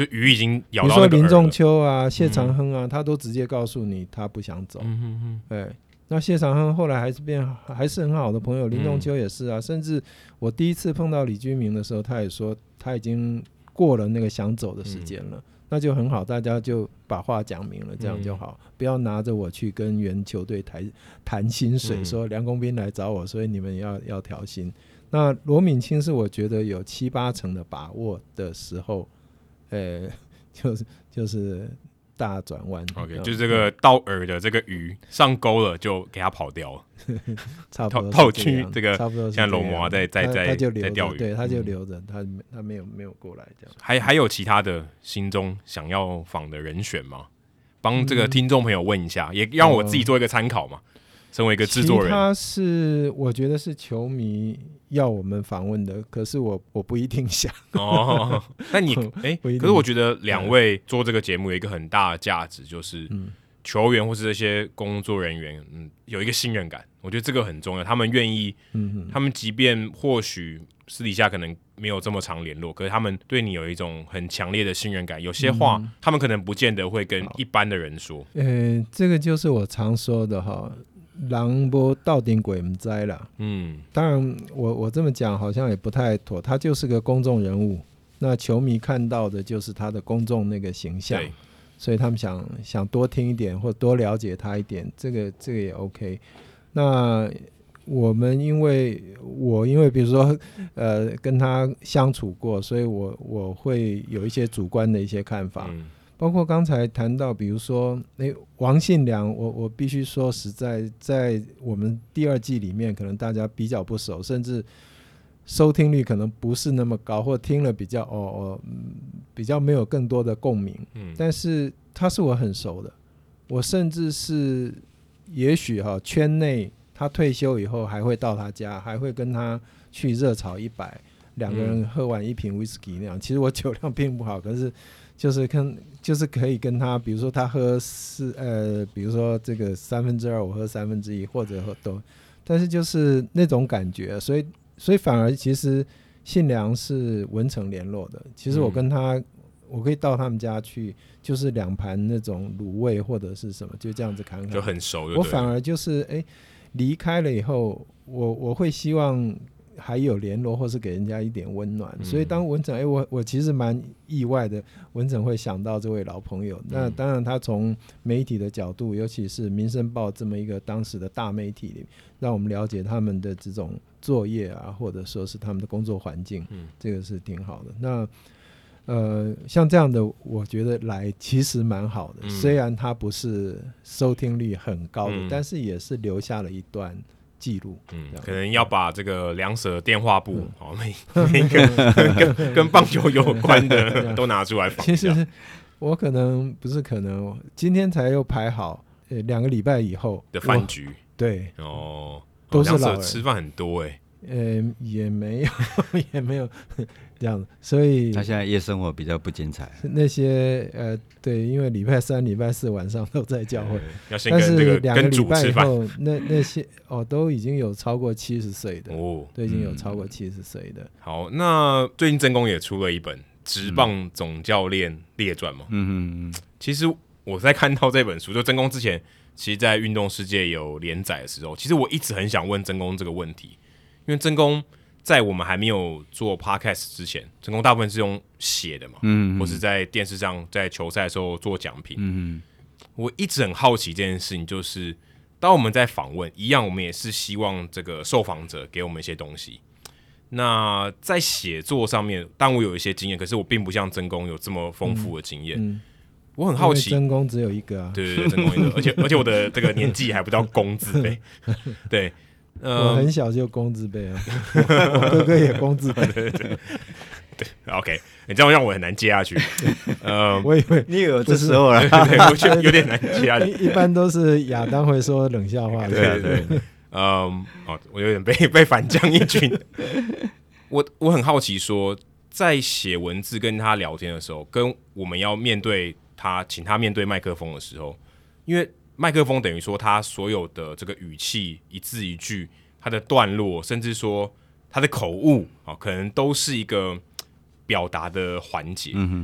就鱼已经咬比如到那个说林仲了秋啊、谢长亨啊，他都直接告诉你他不想走。 嗯哼哼对，那谢长亨后来还是变还是很好的朋友，林仲秋也是啊。甚至我第一次碰到李居明的时候，他也说他已经过了那个想走的时间了。嗯，那就很好，大家就把话讲明了，这样就好，嗯，不要拿着我去跟原球队谈谈薪水，嗯，说梁公斌来找我，所以你们要要调薪。那罗敏清是我觉得有七八成的把握的时候，呃，就是就是大转弯。 OK， 就是这个到饵的这个鱼上钩了，就给他跑掉了， 差不多套去这个， 差不多像龙魔在在在他就留在钓鱼， 对，他就留着，嗯，他他没有没有过来这样。 还还有其他的心中想要访的人选吗？帮这个听众朋友问一下，嗯，也让我自己做一个参考嘛。身为一个制作人， 他是我觉得是球迷要我们访问的，可是我我不一定想哦。那你哎，欸，可是我觉得两位做这个节目有一个很大的价值，就是球员或是这些工作人员，嗯，有一个信任感，我觉得这个很重要。他们愿意，嗯，他们即便或许私底下可能没有这么常联络，可是他们对你有一种很强烈的信任感。有些话，嗯，他们可能不见得会跟一般的人说。 呃，这个就是我常说的哈。人没到顶鬼不知啦，嗯，当然我我这么讲好像也不太妥，他就是个公众人物，那球迷看到的就是他的公众那个形象，所以他们想想多听一点或多了解他一点，这个这个也 OK。那我们因为我因为比如说呃跟他相处过，所以我我会有一些主观的一些看法。嗯，包括刚才谈到比如说诶王信良，我我必须说实在在我们第二季里面可能大家比较不熟，甚至收听率可能不是那么高，或听了比较哦哦、嗯、比较没有更多的共鸣，嗯，但是他是我很熟的，我甚至是也许哈圈内他退休以后还会到他家，还会跟他去热炒一百，两个人喝完一瓶 whisky 那样，其实我酒量并不好，可是就是跟就是可以跟他，比如说他喝四呃，比如说这个三分之二，我喝三分之一，或者喝都，但是就是那种感觉，所以所以反而其实信良是文成联络的，其实我跟他，嗯，我可以到他们家去，就是两盘那种卤味或者是什么，就这样子侃侃， 就很熟就对了。 我反而就是哎离开了以后，我我会希望还有联络，或是给人家一点温暖，嗯，所以当文成，哎，我我其实蛮意外的，文成会想到这位老朋友。那当然，他从媒体的角度，尤其是《民生报》这么一个当时的大媒体里，让我们了解他们的这种作业啊，或者说是他们的工作环境，嗯，这个是挺好的。那呃，像这样的，我觉得来其实蛮好的，嗯，虽然他不是收听率很高的，嗯，但是也是留下了一段记录，嗯， 可能要把这个两舍电话簿，嗯，哦，每每个跟跟棒球有关的都拿出来放。 其实我可能不是可能，今天才又排好，呃，两个礼拜以后的饭局， 对， 哦， 都是老人， 吃饭很多哎， 欸，呃，也没有也没有这样，所以他现在夜生活比较不精彩。 那些呃，对，因为礼拜三、礼拜四晚上都在教会， 要先跟这个跟主吃饭。 但是两个礼拜以后，那那些哦，都已经有超过七十岁的哦，都已经有超过七十岁的，嗯。 好，那最近真公也出了一本《职棒总教练列传》嘛，嗯嗯嗯。其实我在看到这本书，就真公之前，其实在运动世界有连载的时候，其实我一直很想问真公这个问题，因为真公在我们还没有做 podcast 之前，真公大部分是用写的嘛，嗯，或是在电视上在球赛的时候做讲评，嗯，我一直很好奇这件事情，就是当我们在访问一样，我们也是希望这个受访者给我们一些东西。那在写作上面，当我有一些经验，可是我并不像真公有这么丰富的经验。嗯嗯，我很好奇， 真公只有一个啊， 对对对，真公一个，而且而且我的这个年纪还不到公字辈，对。 呃、我很小就公字辈啊，我哥哥也公字辈。 对对对对 ，OK， 你这样让我很难接下去。 呃，我以为你有这时候了， 对对对，我觉得有点难接下去。 一般都是亚当会说冷笑话。 对对对，嗯，哦，我有点被被反将一军。我我很好奇说，在写文字跟他聊天的时候，跟我们要面对他，请他面对麦克风的时候，因为麦克风等于说他所有的这个语气一字一句，他的段落，甚至说他的口误，哦，可能都是一个表达的环节。嗯哼，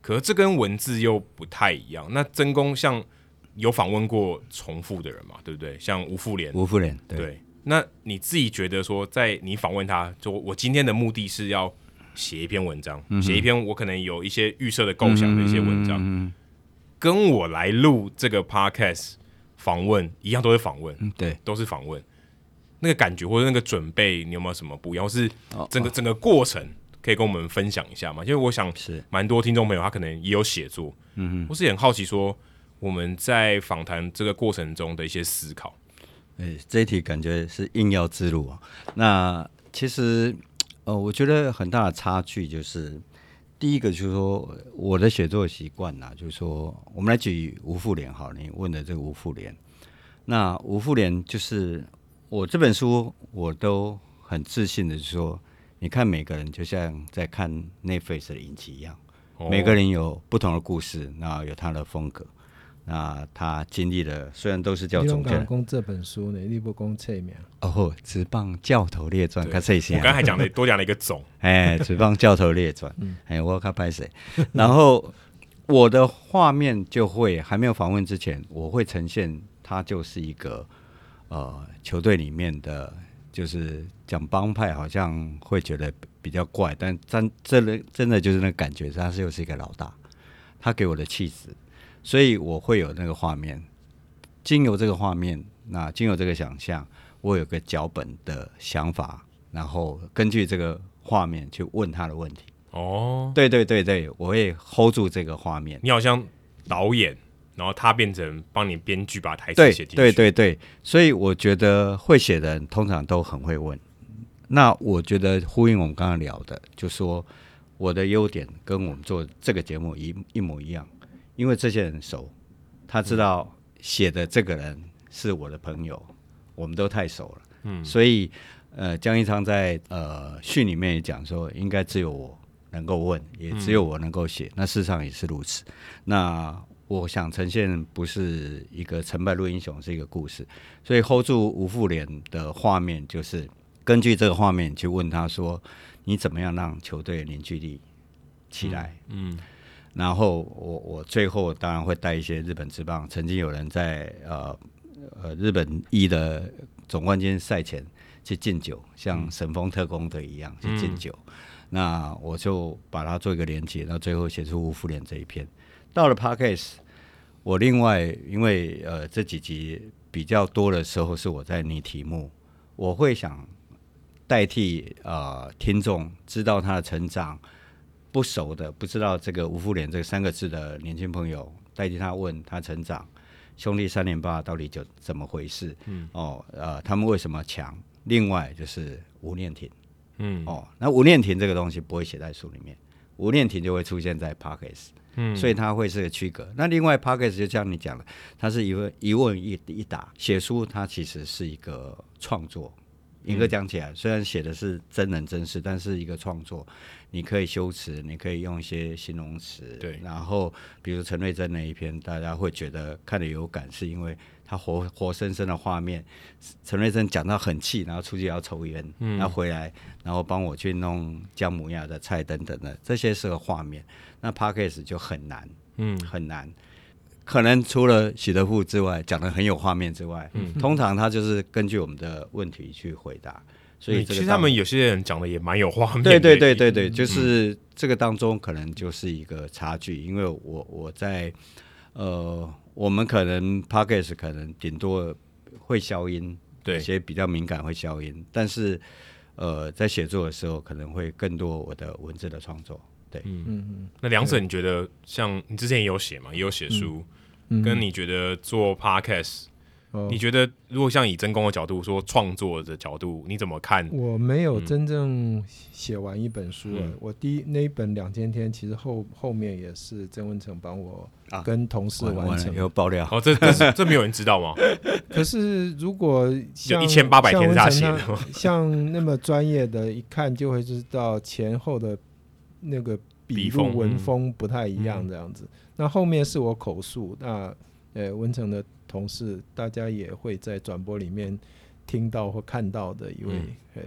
可是这跟文字又不太一样。那真公像有访问过重复的人嘛，对不对？像吴富连， 吴富连 对, 对。那你自己觉得说，在你访问他，就我今天的目的是要写一篇文章，写、嗯、一篇我可能有一些预设的构想的一些文章，嗯嗯、跟我来录这个 podcast 访问一样，都是访问、 嗯，对， 都是访问。那个感觉或者那个准备，你有没有什么不一样？或是整个、哦、整个过程可以跟我们分享一下吗？因为我想，蛮多听众朋友他可能也有写作，嗯或是也很好奇说我们在访谈这个过程中的一些思考。 欸、这一题感觉是硬要之路啊。那其实，呃，我觉得很大的差距就是，第一个就是说我的写作习惯呐，就是说，我们来举吴富连好了，你问的这个吴富连，那吴富连就是我这本书，我都很自信的说，你看每个人就像在看 Netflix 的影集一样，哦、每个人有不同的故事，那有他的风格。那他经历了，虽然都是叫总监， 讲这本书呢，你不讲册名哦，职棒教头列传，看这些。 我刚才讲了多讲了一个总， 哎，职棒教头列传，哎、嗯，我看拍谁？然后我的画面就会还没有访问之前，我会呈现他就是一个呃球队里面的，就是讲帮派，好像会觉得比较怪，但真真的真的就是那个感觉，他是又是一个老大，他给我的气质。所以我会有那个画面，经由这个画面，那经由这个想象，我有个脚本的想法，然后根据这个画面去问他的问题。哦，对对对对，我会 hold 住这个画面。 你好像导演，然后他变成帮你编剧把台词写进去。 对对对对，所以我觉得会写的人通常都很会问。那我觉得呼应我们刚刚聊的，就说我的优点跟我们做这个节目一一模一样。因为这些人熟，他知道写的这个人是我的朋友，我们都太熟了，嗯，所以呃，江一昌在呃序里面也讲说，应该只有我能够问，也只有我能够写，嗯、那事实上也是如此。那我想呈现不是一个成败论英雄，是一个故事，所以 hold 住吴富连的画面，就是根据这个画面去问他说，你怎么样让球队凝聚力起来？嗯。嗯然后我我最后当然会带一些日本职棒，曾经有人在呃呃日本一的总冠军赛前去敬酒，像神风特攻队一样去敬酒。嗯、那我就把它做一个连结，然后最后写出吴富连这一篇。到了 Podcast， 我另外因为呃这几集比较多的时候是我在拟题目，我会想代替呃听众知道他的成长。不熟的，不知道这个吴富连这三个字的年轻朋友，代替他问他成长，兄弟三连霸到底就怎么回事？嗯，哦，呃，他们为什么强？另外就是吴念庭，嗯，哦，那吴念庭这个东西不会写在书里面，吴念庭就会出现在 Podcast， 嗯，所以它会是个区隔。那另外 Podcast 就像你讲的，它是一问一问一一答，写书它其实是一个创作。严格讲起来，虽然写的是真人真事，但是一个创作，你可以修辞，你可以用一些形容词，对。然后，比如陈瑞珍那一篇，大家会觉得看得有感，是因为他活活生生的画面。陈瑞珍讲到很气，然后出去要抽烟，嗯，然后回来，然后帮我去弄姜母鸭的菜等等的，这些是个画面。那 Podcast 就很难，嗯，很难。可能除了许德富之外，讲的很有画面之外，嗯，通常他就是根据我们的问题去回答。所以、这个、 其实他们有些人讲的也蛮有画面的。 对对对对对，就是这个当中可能就是一个差距，因为我我在呃，我们可能 Podcast 可能顶多会消音，对，一些比较敏感会消音，但是呃，在写作的时候可能会更多我的文字的创作。对，嗯嗯，那两者你觉得，像你之前也有写嘛，也有写书，嗯、跟你觉得做 podcast，、哦、你觉得如果像以真公的角度说创作的角度，你怎么看？ 我没有真正写完一本书了，嗯、我第一那一本两千天，其实后后面也是曾文成帮我跟同事完成， 有爆料哦，这这这没有人知道吗？ 可是如果像一千八百天是他写的， 像那么专业的，一看就会知道前后的。那个笔录文风不太一样，这样子。嗯、那后面是我口述，那呃文成的同事，大家也会在转播里面听到或看到的一位，嗯、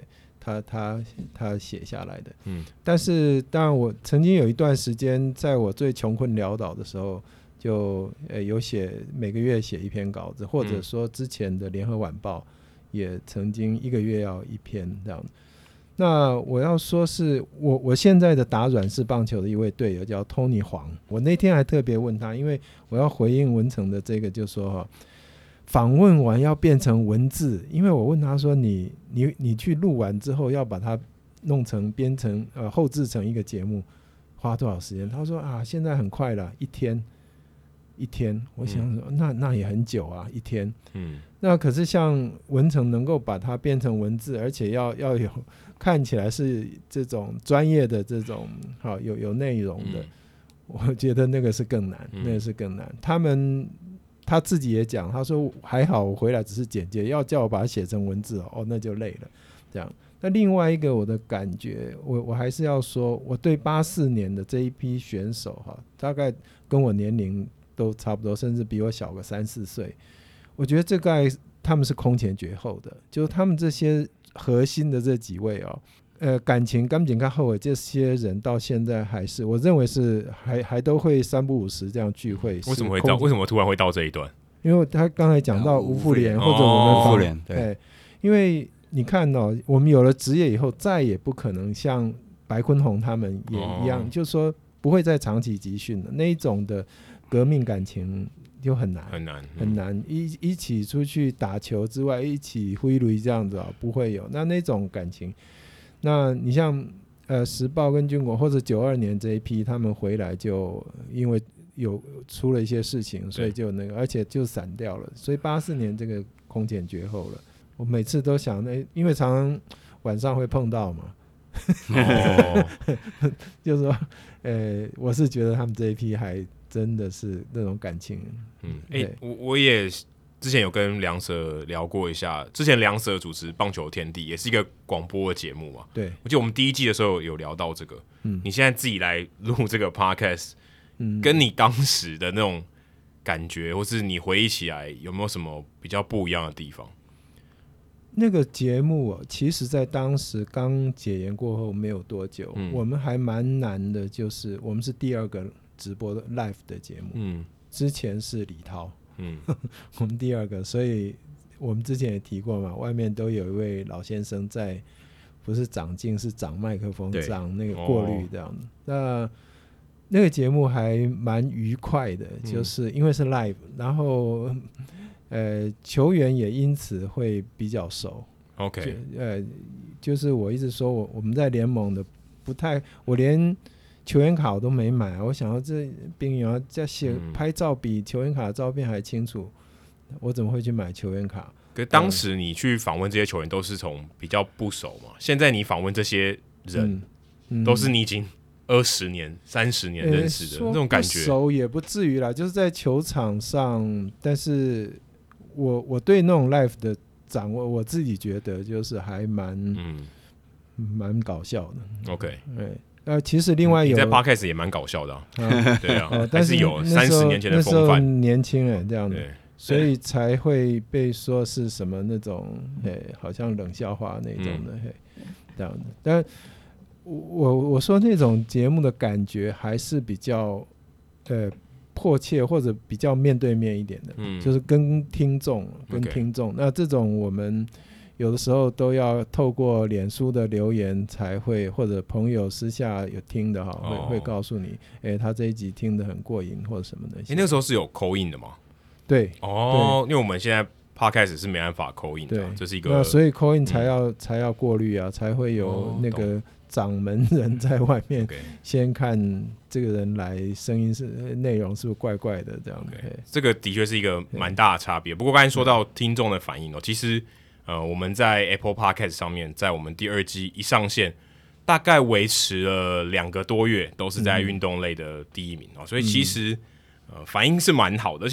他他他写下来的。 嗯， 但是当然，我曾经有一段时间，在我最穷困潦倒的时候，就呃有写每个月写一篇稿子，或者说之前的联合晚报也曾经一个月要一篇这样。那我要说是我我现在的打软式棒球的一位队友叫 Tony 黄，我那天还特别问他，因为我要回应文成的这个，就说哈，访问完要变成文字，因为我问他说你你你去录完之后要把它弄成编成呃后制成一个节目，花多少时间？他说啊，现在很快了，一天一天。我想说、嗯、那那也很久啊，一天。嗯，那可是像文成能够把它变成文字，而且要要有看起来是这种专业的这种好有有内容的、嗯，我觉得那个是更难，那个是更难。他们他自己也讲，他说还好我回来只是简介，要叫我把它写成文字哦，那就累了。这样。那另外一个我的感觉，我我还是要说，我对八四年的这一批选手哈，大概跟我年龄都差不多，甚至比我小个三四岁。我觉得这个他们是空前绝后的，就是他们这些核心的这几位哦，呃，感情感情看后尾这些人到现在还是，我认为是还还都会三不五时这样聚会。 为什么会到？为什么突然会到这一段？ 因为他刚才讲到吴富连、啊、或者我们吴富连，对， 因为你看哦，我们有了职业以后，再也不可能像白坤宏他们也一样，哦、就是说不会再长期集训了，那一种的革命感情就很难， 很难，嗯、 很难一一起出去打球之外，一起挥泪这样子啊、哦，不会有那那种感情。那你像呃时报跟军国或者九二年这一批，他们回来就因为有出了一些事情，所以就那个，而且就散掉了。所以八四年这个空前绝后了。我每次都想，那因为常常晚上会碰到嘛，哦、就是说，呃，我是觉得他们这一批还真的是那种感情。 嗯，哎、欸，我我也之前有跟梁舍聊过一下，之前梁舍主持《棒球天地》也是一个广播的节目嘛。 对， 我记得我们第一季的时候有聊到这个。嗯，你现在自己来录这个 podcast， 嗯，跟你当时的那种感觉，或是你回忆起来，有没有什么比较不一样的地方？ 那个节目、哦、其实在当时刚解严过后没有多久、嗯、我们还蛮难的，就是我们是第二个直播的 live 的节目、嗯、之前是李涛、嗯、我们第二个，所以我们之前也提过嘛，外面都有一位老先生在，不是长镜是长麦克风，长那个过滤这样、哦、那那个节目还蛮愉快的，就是因为是 live、嗯、然后呃，球员也因此会比较熟。 OK， 呃，就是我一直说我我们在联盟的不太，我连球员卡我都没买，我想要这兵员在写、嗯、拍照比球员卡的照片还清楚，我怎么会去买球员卡？ 可是当时你去访问这些球员都是从比较不熟嘛，现在你访问这些人、嗯嗯、都是你已经二十年、三十年认识的、欸、那种感觉， 熟也不至于啦，就是在球场上，但是。我我对那种 live 的掌握，我自己觉得就是还蛮蛮、嗯、搞笑的。 OK， 对，呃，其实另外有、 嗯、你在 podcast 也蛮搞笑的、啊啊，对啊，呃、但是有三十年前的风范， 年轻人这样的，所以才会被说是什么那种，好像冷笑话那种的，嗯、这样的。但我我说那种节目的感觉还是比较，呃。迫切或者比较面对面一点的、嗯、就是跟听众跟听众、okay. 那这种我们有的时候都要透过脸书的留言才会，或者朋友私下有听的、哦、会, 会告诉你、欸、他这一集听得很过瘾或者什么的、 欸、那个时候是有 call in 的吗？ 对哦，因为我们现在 podcast 是没办法 call in 的、啊、这是一个， 那所以 call in 才要、嗯、才要过滤啊，才会有那个、哦掌门人在外面先看这个人来声音是内容是不是怪怪的这样、okay. 这个的确是一个蛮大的差别。不过刚才说到听众的反应、哦、其实呃我们在 Apple Podcast 上面，在我们第二季一上线大概维持了两个多月，都是在运动类的第一名、哦、所以其实、嗯、呃反应是蛮好的，而且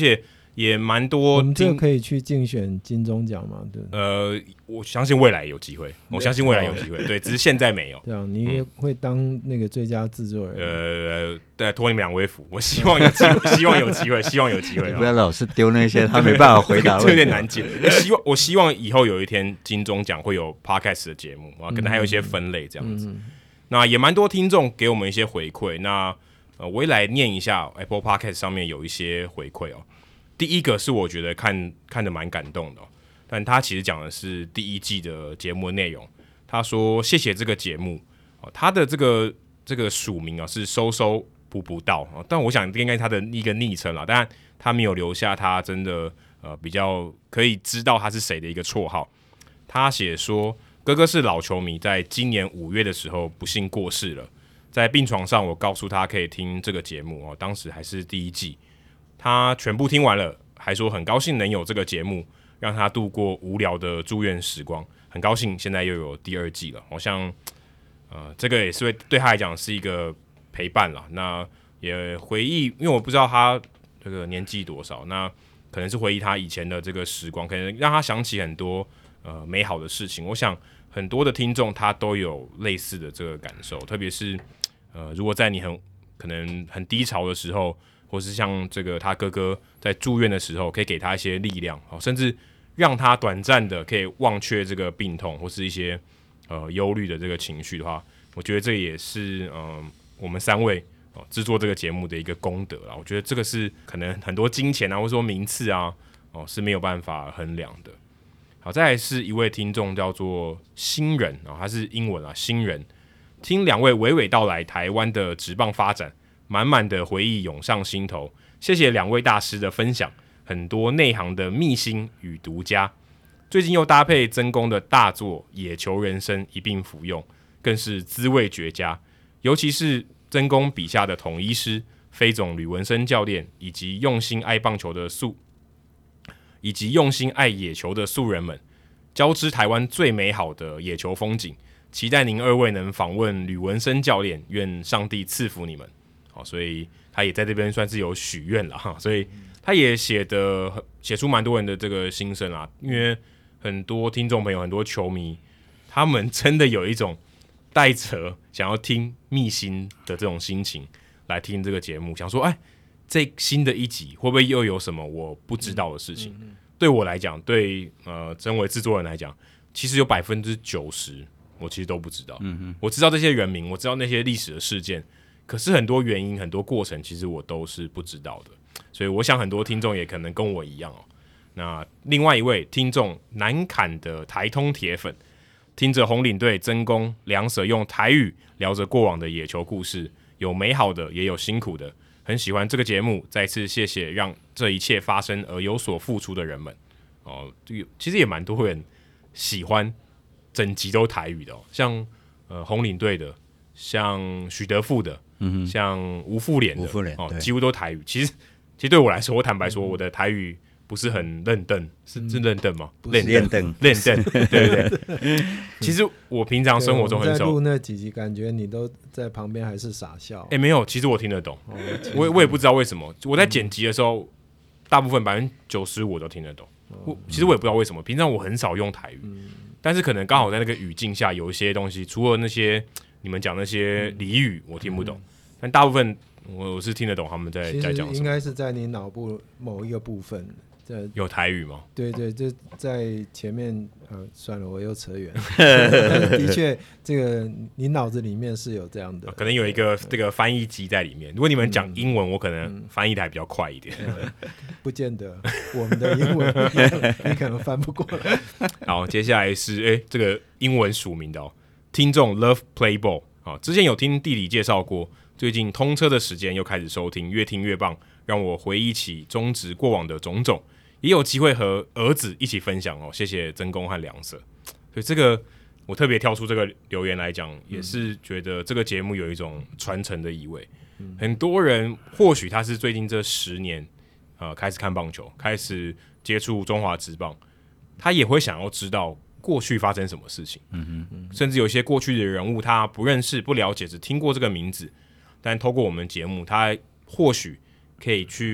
也蛮多。 我们这可以去竞选金钟奖吗？对， 呃，我相信未来有机会，我相信未来有机会，对，只是现在没有。 这样你也会当那个最佳制作人？ 呃，对，托你们两位福，我希望有机会，希望有机会，希望有机会。 不要老是丢那些他没办法回答问题， 这有点难解。我希望，我希望以后有一天金钟奖会有 podcast 的节目啊，可能还有一些分类这样子。嗯嗯、那也蛮多听众给我们一些回馈，那呃，我也来念一下 Apple Podcast 上面有一些回馈哦。第一个是我觉得看看得蛮感动的、哦，但他其实讲的是第一季的节目的内容。他说谢谢这个节目，哦、他的这个这个署名啊是收收补补到、哦，但我想应该是他的一个昵称啦，但他没有留下他真的呃比较可以知道他是谁的一个绰号。他写说哥哥是老球迷，在今年五月的时候不幸过世了，在病床上我告诉他可以听这个节目哦，当时还是第一季。他全部听完了，还说很高兴能有这个节目，让他度过无聊的住院时光。很高兴现在又有第二季了，好像呃，这个也是对他来讲是一个陪伴啦。那也回忆，因为我不知道他这个年纪多少，那可能是回忆他以前的这个时光，可能让他想起很多呃美好的事情。我想很多的听众他都有类似的这个感受，特别是呃，如果在你很可能很低潮的时候。或是像这个他哥哥在住院的时候，可以给他一些力量，甚至让他短暂的可以忘却这个病痛或是一些呃忧虑的这个情绪的话，我觉得这也是嗯、呃、我们三位哦制作这个节目的一个功德啦。我觉得这个是可能很多金钱啊，或者说名次啊，哦是没有办法衡量的。好，再来是一位听众叫做新人啊、哦，他是英文啊，新人听两位娓娓道来台湾的职棒发展。满满的回忆涌上心头，谢谢两位大师的分享，很多内行的秘辛与独家。最近又搭配曾公的大作《野球人生》一并服用，更是滋味绝佳。尤其是曾公笔下的统一师飞总吕文生教练，以及用心爱棒球的素，以及用心爱野球的素人们，交织台湾最美好的野球风景。期待您二位能访问吕文生教练，愿上帝赐福你们。好，所以他也在这边算是有许愿了哈，所以他也写的写出蛮多人的这个心声啦，因为很多听众朋友、很多球迷，他们真的有一种带着想要听秘辛的这种心情来听这个节目，想说，哎，这新的一集会不会又有什么我不知道的事情？嗯嗯嗯、对我来讲，对呃，身为制作人来讲，其实有百分之九十我其实都不知道。嗯嗯，我知道这些人名，我知道那些历史的事件。可是很多原因、很多过程，其实我都是不知道的，所以我想很多听众也可能跟我一样哦。那另外一位听众南坎的台通铁粉，听着红领队曾公两舍用台语聊着过往的野球故事，有美好的，也有辛苦的，很喜欢这个节目。再次谢谢让这一切发生而有所付出的人们哦。其实也蛮多人喜欢整集都台语的哦，像呃红领队的，像许德富的。嗯、像吴富连的，哦，几乎都台语。其实，其实对我来说，我坦白说，我的台语不是很认真，是是认真吗？ 认真， 认真，对对对。其实我平常生活中很少。 在录那几集，感觉你都在旁边还是傻笑。 哎、欸，没有，其实我听得懂。哦、我我也不知道为什么。我在剪辑的时候，嗯、大部分百分之九十我都听得懂。我其实我也不知道为什么，平常我很少用台语，嗯、但是可能刚好在那个语境下，有一些东西，除了那些你们讲那些俚语，我听不懂。嗯但大部分我我是听得懂他们在在讲什么， 应该是在你脑部某一个部分，在有台语吗？ 对对，就在前面。呃，算了，我又扯远了。但是的确，这个你脑子里面是有这样的， 可能有一个这个翻译机在里面。如果你们讲英文，嗯、我可能翻译的还比较快一点。 嗯、不见得，我们的英文你可能翻不过来。 好，接下来是哎、欸，这个英文署名的哦，听众 Love Play Ball 啊，之前有听弟弟介绍过。最近通车的时间又开始收听，越听越棒，让我回忆起中职过往的种种，也有机会和儿子一起分享哦。谢谢曾公和梁舍，所以这个我特别挑出这个留言来讲，也是觉得这个节目有一种传承的意味。嗯、很多人或许他是最近这十年呃开始看棒球，开始接触中华职棒，他也会想要知道过去发生什么事情，嗯哼嗯哼甚至有些过去的人物他不认识、不了解，只听过这个名字。但透过我们节目，他或许可以去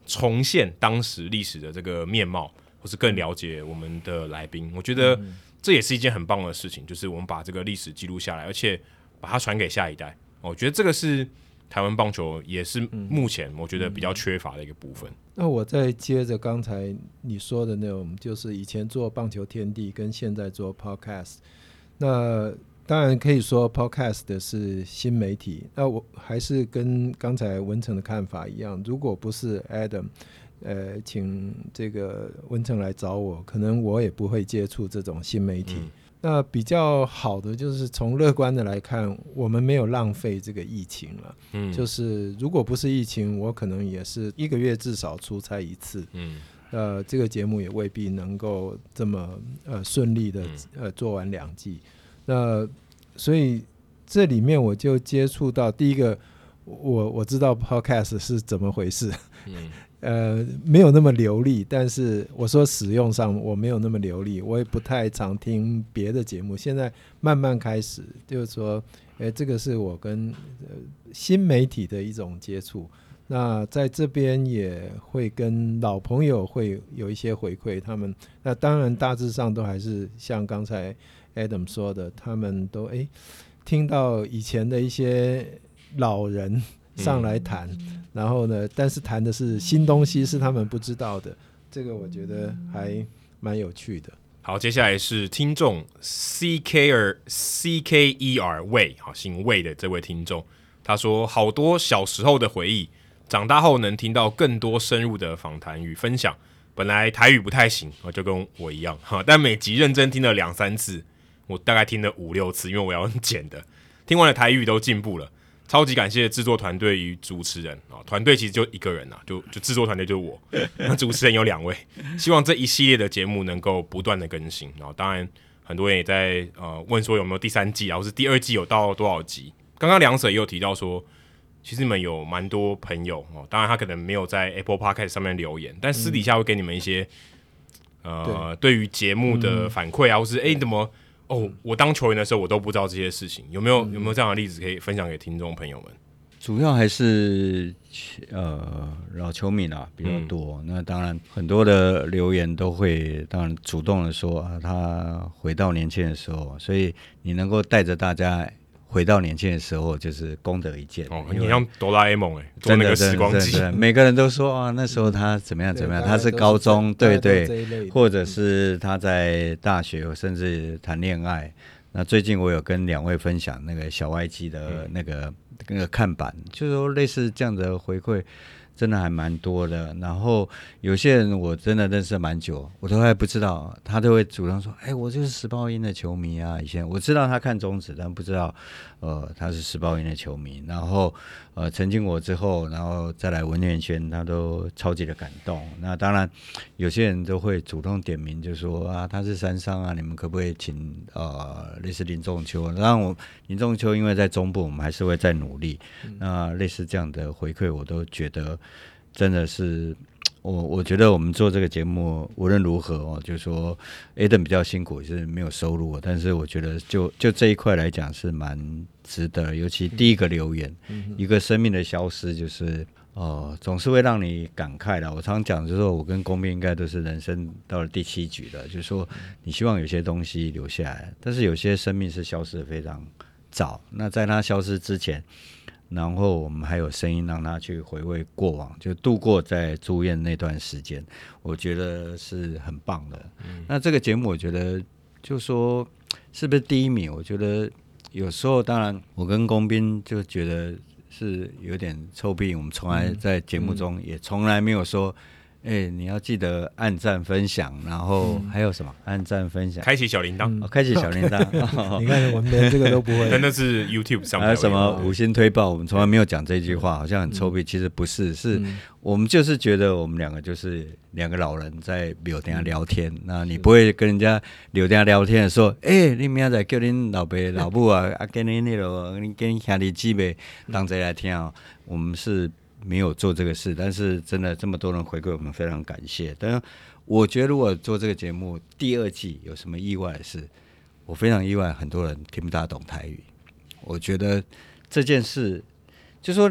重现当时历史的这个面貌，或是更了解我们的来宾。我觉得这也是一件很棒的事情，就是我们把这个历史记录下来，而且把它传给下一代。我觉得这个是台湾棒球也是目前我觉得比较缺乏的一个部分。 那我再接着刚才你说的内容，就是以前做棒球天地跟现在做 podcast， 那当然可以说 podcast 的是新媒体，那我还是跟刚才文成的看法一样，如果不是 Adam 呃，请这个文成来找我，可能我也不会接触这种新媒体。嗯，那比较好的就是从乐观的来看，我们没有浪费这个疫情了。嗯，就是如果不是疫情，我可能也是一个月至少出差一次。嗯，呃，这个节目也未必能够这么呃顺利的呃做完两季。那所以这里面我就接触到第一个，我我知道 podcast 是怎么回事。嗯。呃，没有那么流利，但是我说使用上我没有那么流利，我也不太常听别的节目。现在慢慢开始，就是说，哎，这个是我跟、呃、新媒体的一种接触。那在这边也会跟老朋友会有一些回馈，他们那当然大致上都还是像刚才 Adam 说的，他们都哎听到以前的一些老人上来谈、嗯，然后呢，但是谈的是新东西，是他们不知道的，这个我觉得还蛮有趣的。 好，接下来是听众 C K R C K E R 魏，好，姓魏的这位听众，他说好多小时候的回忆，长大后能听到更多深入的访谈与分享。本来台语不太行，就跟我一样，但每集认真听了两三次，我大概听了五六次，因为我要剪的，听完了台语都进步了。超级感谢制作团队与主持人啊，团队其实就一个人啊，就就制作团队就是我，那主持人有两位。希望这一系列的节目能够不断的更新，然后当然很多人也在呃问说有没有第三季啊，或是第二季有到多少集？刚刚梁舍也有提到说，其实你们有蛮多朋友哦，当然他可能没有在 Apple Podcast 上面留言，但私底下会给你们一些、嗯、呃对于节目的反馈啊，或是哎怎么。哦，我当球员的时候，我都不知道这些事情，有没有有没有这样的例子可以分享给听众朋友们？ 主要还是呃老球迷啊比较多、嗯，那当然很多的留言都会当然主动的说啊，他回到年轻的时候，所以你能够带着大家回到年轻的时候，就是功德一件。 哦，你像哆啦 A 梦哎，做那个时光机， 每个人都说啊，那时候他怎么样怎么样，他是高中，对对，或者是他在大学，甚至谈恋爱。那最近我有跟两位分享那个小 Y G 的那个、嗯、那个看板，就是说类似这样的回馈。真的还蛮多的，然后有些人我真的认识蛮久，我都还不知道，他都会主动说：“哎、欸，我就是时报鹰的球迷啊！”以前我知道他看中职，但不知道，呃，他是时报鹰的球迷。然后，呃，曾经我之后，然后再来文彦轩，他都超级的感动。那当然，有些人都会主动点名，就说啊，他是三商啊，你们可不可以请呃类似林仲秋？当然我林仲秋因为在中部，我们还是会再努力。嗯、那类似这样的回馈，我都觉得。真的是我，我觉得我们做这个节目无论如何哦，就是说 Adam 比较辛苦，是没有收入，但是我觉得就就这一块来讲是蛮值得。尤其第一个留言，嗯、一个生命的消失，就是哦、呃，总是会让你感慨的。我常讲就是说，我跟公斌应该都是人生到了第七局了，就是说你希望有些东西留下来，但是有些生命是消失的非常早。那在它消失之前。然后我们还有声音让他去回味过往，就度过在住院那段时间，我觉得是很棒的。嗯、那这个节目我觉得就说是不是第一名，我觉得有时候当然我跟公斌就觉得是有点臭屁，我们从来在节目中也从来没有说哎、欸，你要记得按赞分享，然后还有什么？按赞分享， 开启小铃铛、 嗯哦，开启小铃铛。 你看，我们连这个都不会。 但那是 YouTube 上面还有什么五星推爆？我们从来没有讲这句话，好像很臭屁、嗯，其实不是，是、嗯、我们就是觉得我们两个就是两个老人在柳店聊天、嗯。那你不会跟人家柳店聊天的说，哎、欸，你明仔载叫恁老爸老母啊，啊，跟恁那个，跟兄弟姊妹当在来听哦。我们是。没有做这个事，但是真的这么多人回馈我们非常感谢。但是我觉得如果做这个节目第二季有什么意外的事，我非常意外，很多人听不大懂台语。我觉得这件事就说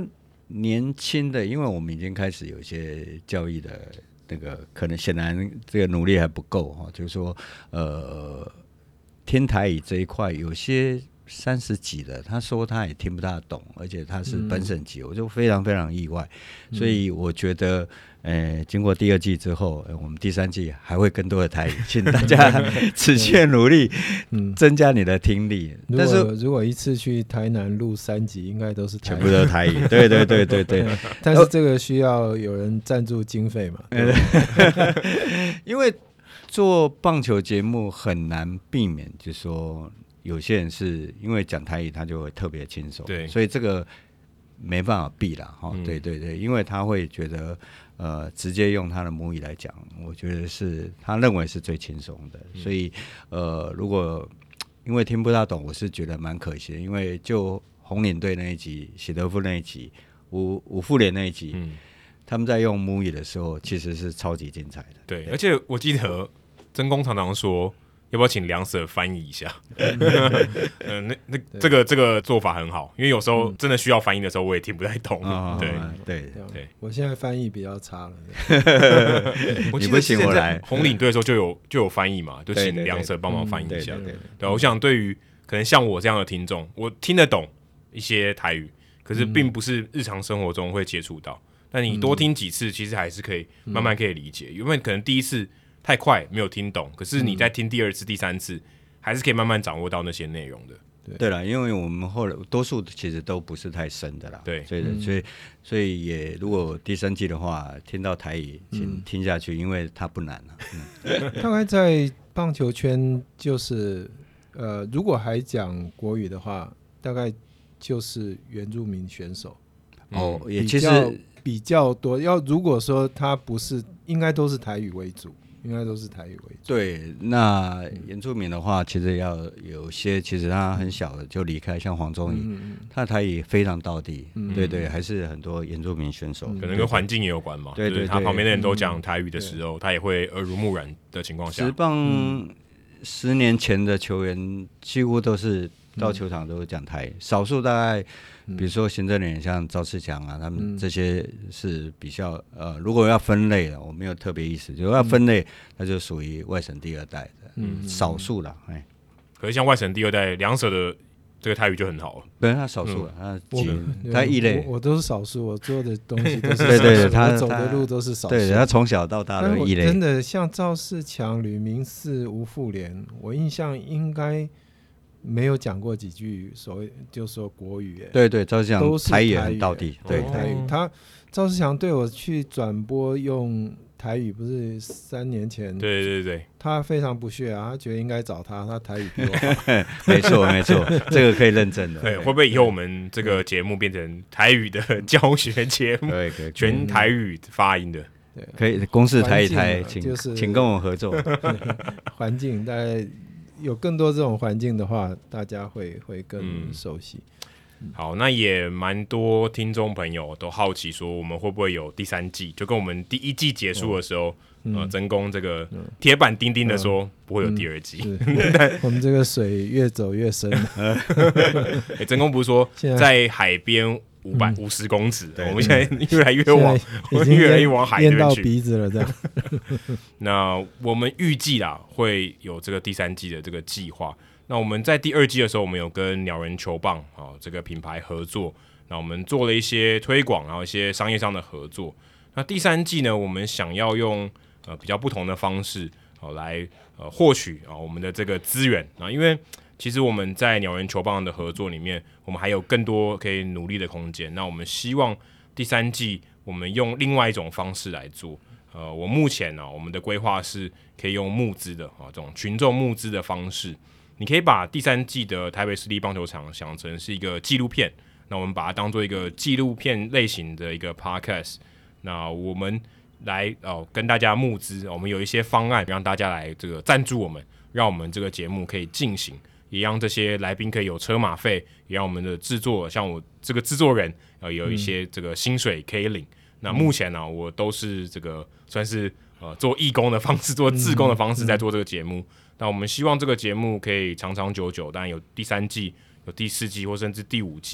年轻的，因为我们已经开始有一些教育的那个，可能显然这个努力还不够哈，就是说呃，听台语这一块有些。三十几的，他说他也听不大懂，而且他是本省籍，嗯、我就非常非常意外。所以我觉得，呃，经过第二季之后，呃、我们第三季还会更多的台语，请大家持续努力，嗯、增加你的听力。 如果如果一次去台南录三集，应该都是台语， 全部都是台语。对对对对对。 但是这个需要有人赞助经费嘛？ 因为做棒球节目很难避免，就是说。有些人是因为讲台语，他就会特别轻松，对，所以这个没办法避啦，哈、嗯，对对对，因为他会觉得，呃，直接用他的母语来讲，我觉得是他认为是最轻松的，嗯、所以，呃，如果因为听不大懂，我是觉得蛮可惜的，因为就红领队那一集、喜德夫那一集、五五妇联那一集，嗯，他们在用母语的时候，其实是超级精彩的， 对，对而且我记得真公常常说。要不要请梁 Sir 翻译一下？嗯，那那这个这个做法很好，因为有时候真的需要翻译的时候，我也听不太懂。嗯、对对对, 对，我现在翻译比较差了。 我记得之前在红领队的时候就有就有翻译嘛，就请梁 Sir 帮忙翻译一下。对, 对, 对, 对, 对，我想对于可能像我这样的听众，我听得懂一些台语，可是并不是日常生活中会接触到。但你多听几次，其实还是可以慢慢可以理解，因为可能第一次。太快没有听懂，可是你在听第二次、第三次，还是可以慢慢掌握到那些内容的。 对对了，因为我们后来多数其实都不是太深的啦，对，所以、嗯、所以所以也如果第三季的话，听到台语，请听下去，嗯、因为它不难了、啊嗯。大概在棒球圈，就是呃，如果还讲国语的话，大概就是原住民选手。 哦，也其实比较多。要如果说他不是，应该都是台语为主。应该都是台语为主。 对，那原住民的话，其实要有些，其实他很小的就离开，像黄宗义，嗯、他的台语非常道地，嗯、对对，还是很多原住民选手， 可能跟环境也有关嘛。对 对, 对，就是他旁边的人都讲台语的时候，嗯、他也会耳濡目染的情况下。 职棒十年前的球员几乎都是到球场都是讲台语，少数大概。比如说行政人员像赵世强啊，他们这些是比较呃，如果要分类的，我没有特别意思，如果要分类，那就属于外省第二代的，嗯，少数啦，哎。 可是像外省第二代，两者的这个台语就很好了， 对，他少数了，嗯、他他异类我，我都是少数，我做的东西都是少数， 对对对，他走的路都是少数， 对，他从小到大都异类。 真的像赵世强、吕明嗣、吴富连，我印象应该。没有讲过几句所谓就说国语， 对对，赵世强台语很道地，对台语。他赵世强对我去转播用台语，不是三年前， 对对对， 他非常不屑啊，他觉得应该找他，他台语比我好。 没错没错，这个可以认证的。 对，会不会以后我们这个节目变成台语的教学节目？对，可以全台语发音的， 对，可以公视台一台，请、就是、请跟我合作。 环境大概。有更多这种环境的话，大家会会更熟悉。 嗯、好，那也蛮多听众朋友都好奇说，我们会不会有第三季？就跟我们第一季结束的时候，嗯、呃，真公这个铁板钉钉的说、嗯、不会有第二季。 嗯、我们这个水越走越深。 欸、真公不是说在海边五百五十公尺，我们现在越来越往，我们越来越往海那边去， 淹到鼻子了这样。 那我们预计啦会有这个第三季的这个计划。那我们在第二季的时候，我们有跟鸟人球棒啊、哦、这个品牌合作，那我们做了一些推广，然后一些商业上的合作。那第三季呢，我们想要用呃比较不同的方式哦来呃获取啊、哦、我们的这个资源啊，因为。其实我们在鸟人球棒的合作里面，我们还有更多可以努力的空间。那我们希望第三季我们用另外一种方式来做。呃，我目前呢、啊，我们的规划是可以用募资的啊，这种群众募资的方式。你可以把第三季的台北市立棒球场想成是一个纪录片，那我们把它当做一个纪录片类型的一个 podcast。那我们来哦跟大家募资，我们有一些方案让大家来这个赞助我们，让我们这个节目可以进行。也让这些来宾可以有车马费，也让我们的制作，像我这个制作人，呃，有一些这个薪水可以领。嗯、那目前呢、啊，我都是这个算是呃做义工的方式，做志工的方式在做这个节目。嗯嗯、那我们希望这个节目可以长长久久，当然有第三季、有第四季或甚至第五季。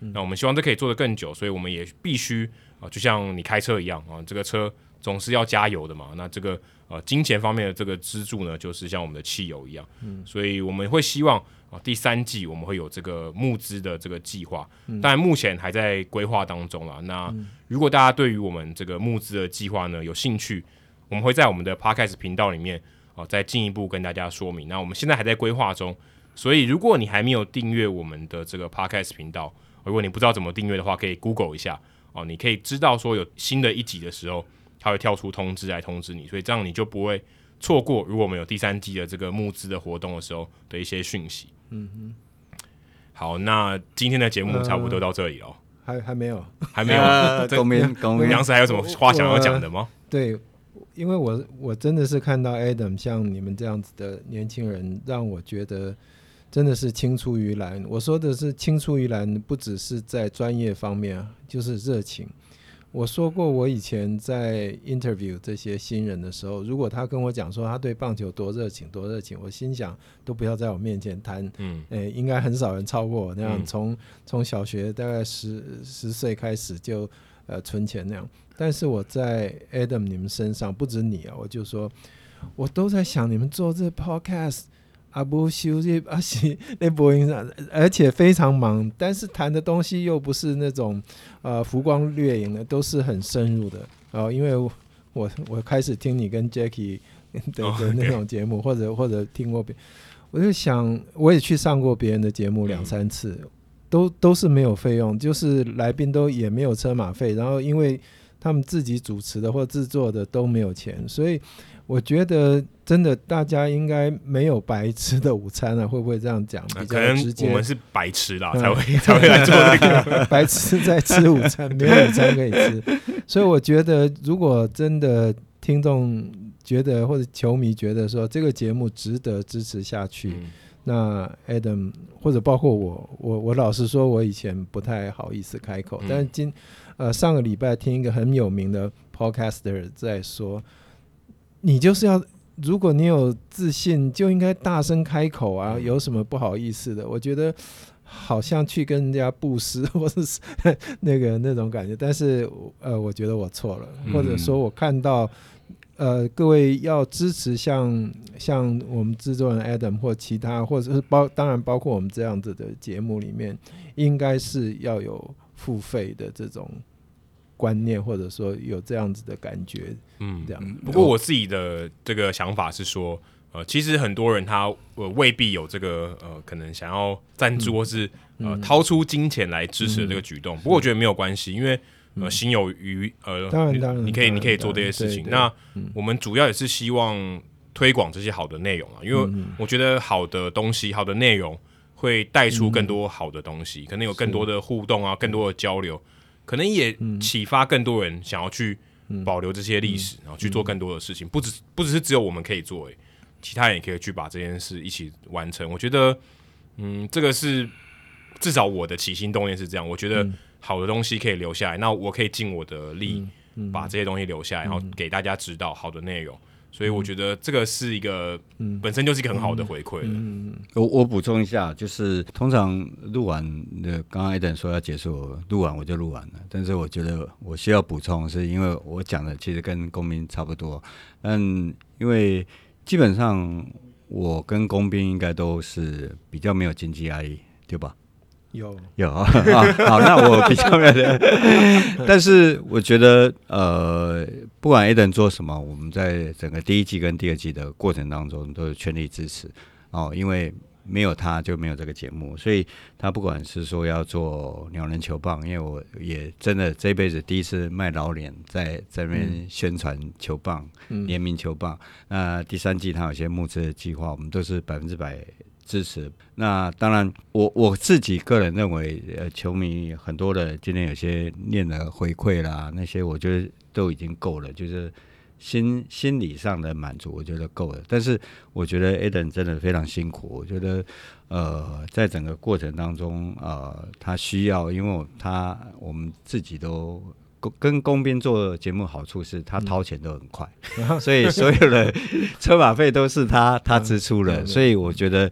嗯、那我们希望这可以做得更久，所以我们也必须啊，就像你开车一样啊，这个车总是要加油的嘛。那这个呃金钱方面的这个支柱呢，就是像我们的汽油一样。嗯，所以我们会希望啊第三季我们会有这个募资的这个计划，嗯、当然目前还在规划当中啦。那如果大家对于我们这个募资的计划呢有兴趣，我们会在我们的 Podcast 频道里面啊再进一步跟大家说明。那我们现在还在规划中，所以如果你还没有订阅我们的这个 Podcast 频道，如果你不知道怎么订阅的话，可以 Google 一下哦，你可以知道说有新的一集的时候，它会跳出通知来通知你，所以这样你就不会错过如果我们有第三季的这个募资的活动的时候的一些讯息。嗯哼，好，那今天的节目差不多到这里了。呃、 还还没有， 还没有。 公民公民， 杨师还有什么话想要讲的吗？ 对，因为我我真的是看到 Adam 像你们这样子的年轻人，让我觉得真的是青出于蓝。我说的是青出于蓝，不只是在专业方面，就是热情。我说过，我以前在 interview 这些新人的时候，如果他跟我讲说他对棒球多热情多热情，我心想都不要在我面前谈，嗯，诶，应该很少人超过我那样，从从小学大概十十岁开始就呃存钱那样。但是我在 Adam 你们身上，不止你啊，我就说，我都在想你们做这 podcast。啊不休息啊是那播音上，而且非常忙，但是谈的东西又不是那种呃浮光掠影的，都是很深入的哦。因为我我开始听你跟 Jackie 的, 的那种节目， oh, okay. 或者或者听过别，我就想我也去上过别人的节目两三次，嗯、都都是没有费用，就是来宾都也没有车马费，然后因为他们自己主持的或制作的都没有钱，所以我觉得真的大家应该没有白吃的午餐啊，会不会这样讲？比较直接， 可能我们是白吃啦，嗯、才会才会来做这个白吃在吃午餐，没有午餐可以吃。所以我觉得，如果真的听众觉得或者球迷觉得说这个节目值得支持下去，嗯、那 Adam 或者包括我，我我老实说，我以前不太好意思开口，嗯、但是今呃上个礼拜听一个很有名的 podcaster 在说。你就是要，如果你有自信，就应该大声开口啊！有什么不好意思的？我觉得好像去跟人家布施，或者是那个那种感觉。但是呃，我觉得我错了，或者说我看到呃，各位要支持像像我们制作人 Adam 或其他，或者是包当然包括我们这样子的节目里面，应该是要有付费的这种观念，或者说有这样子的感觉。嗯，这样。 不过我自己的这个想法是说，呃，其实很多人他呃未必有这个呃可能想要赞助或是、嗯、呃掏出金钱来支持这个举动。嗯、不过我觉得没有关系，因为呃心有余呃， 当然当然， 你可以你可以做这些事情。那、嗯、我们主要也是希望推广这些好的内容啊，因为我觉得好的东西、好的内容会带出更多好的东西，嗯、可能有更多的互动啊，更多的交流。可能也启发更多人想要去保留这些历史，然后去做更多的事情，不只不只是只有我们可以做，其他人也可以去把这件事一起完成。我觉得，嗯，这个是至少我的起心动念是这样。我觉得好的东西可以留下来，那我可以尽我的力把这些东西留下来，然后给大家知道好的内容。所以我觉得这个是一个、嗯、本身就是一个很好的回馈了。 嗯嗯、我我补充一下，就是通常录完的，刚刚 Adam 说要结束，录完我就录完了。但是我觉得我需要补充，是因为我讲的其实跟公兵差不多，但因为基本上我跟公兵应该都是比较没有经济压力，对吧？ 有有啊，好，那我比较没有，但是我觉得呃，不管 Adam 做什么，我们在整个第一季跟第二季的过程当中都是全力支持哦，因为没有他就没有这个节目，所以他不管是说要做鸟人球棒，因为我也真的这辈子第一次卖老脸在在那边宣传球棒、嗯、联名球棒，那第三季他有些募资的计划，我们都是百分之百支持。那当然我我自己个人认为呃，球迷很多的今天有些念的回馈啦，那些我觉得都已经够了，就是心心理上的满足我觉得够了。但是我觉得 Adam 真的非常辛苦，我觉得呃在整个过程当中呃他需要，因为他我们自己都跟公兵做节目好处是他掏钱都很快、嗯、所以所有的车马费都是他他支出了、嗯、所以我觉得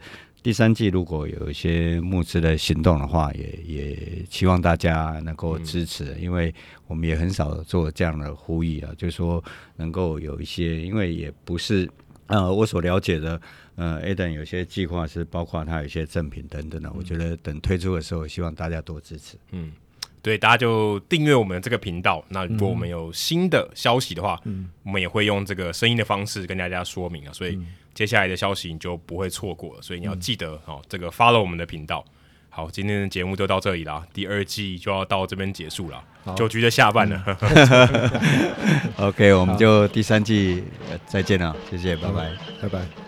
第三季如果有一些募资的行动的话，也也希望大家能够支持，嗯、因为我们也很少做这样的呼吁啊，就是说能够有一些，因为也不是呃我所了解的，呃 Adam 有些计划是包括他有一些赠品等等的，嗯、我觉得等推出的时候，希望大家多支持。 嗯，对，大家就订阅我们这个频道。那如果我们有新的消息的话，嗯、我们也会用这个声音的方式跟大家说明啊，所以。嗯接下来的消息你就不会错过了，所以你要记得、嗯哦、这个 follow 我们的频道。好，今天的节目就到这里啦，第二季就要到这边结束了，九局的下半了。 嗯、OK， 我们就第三季再见了，谢谢，拜拜， 拜拜。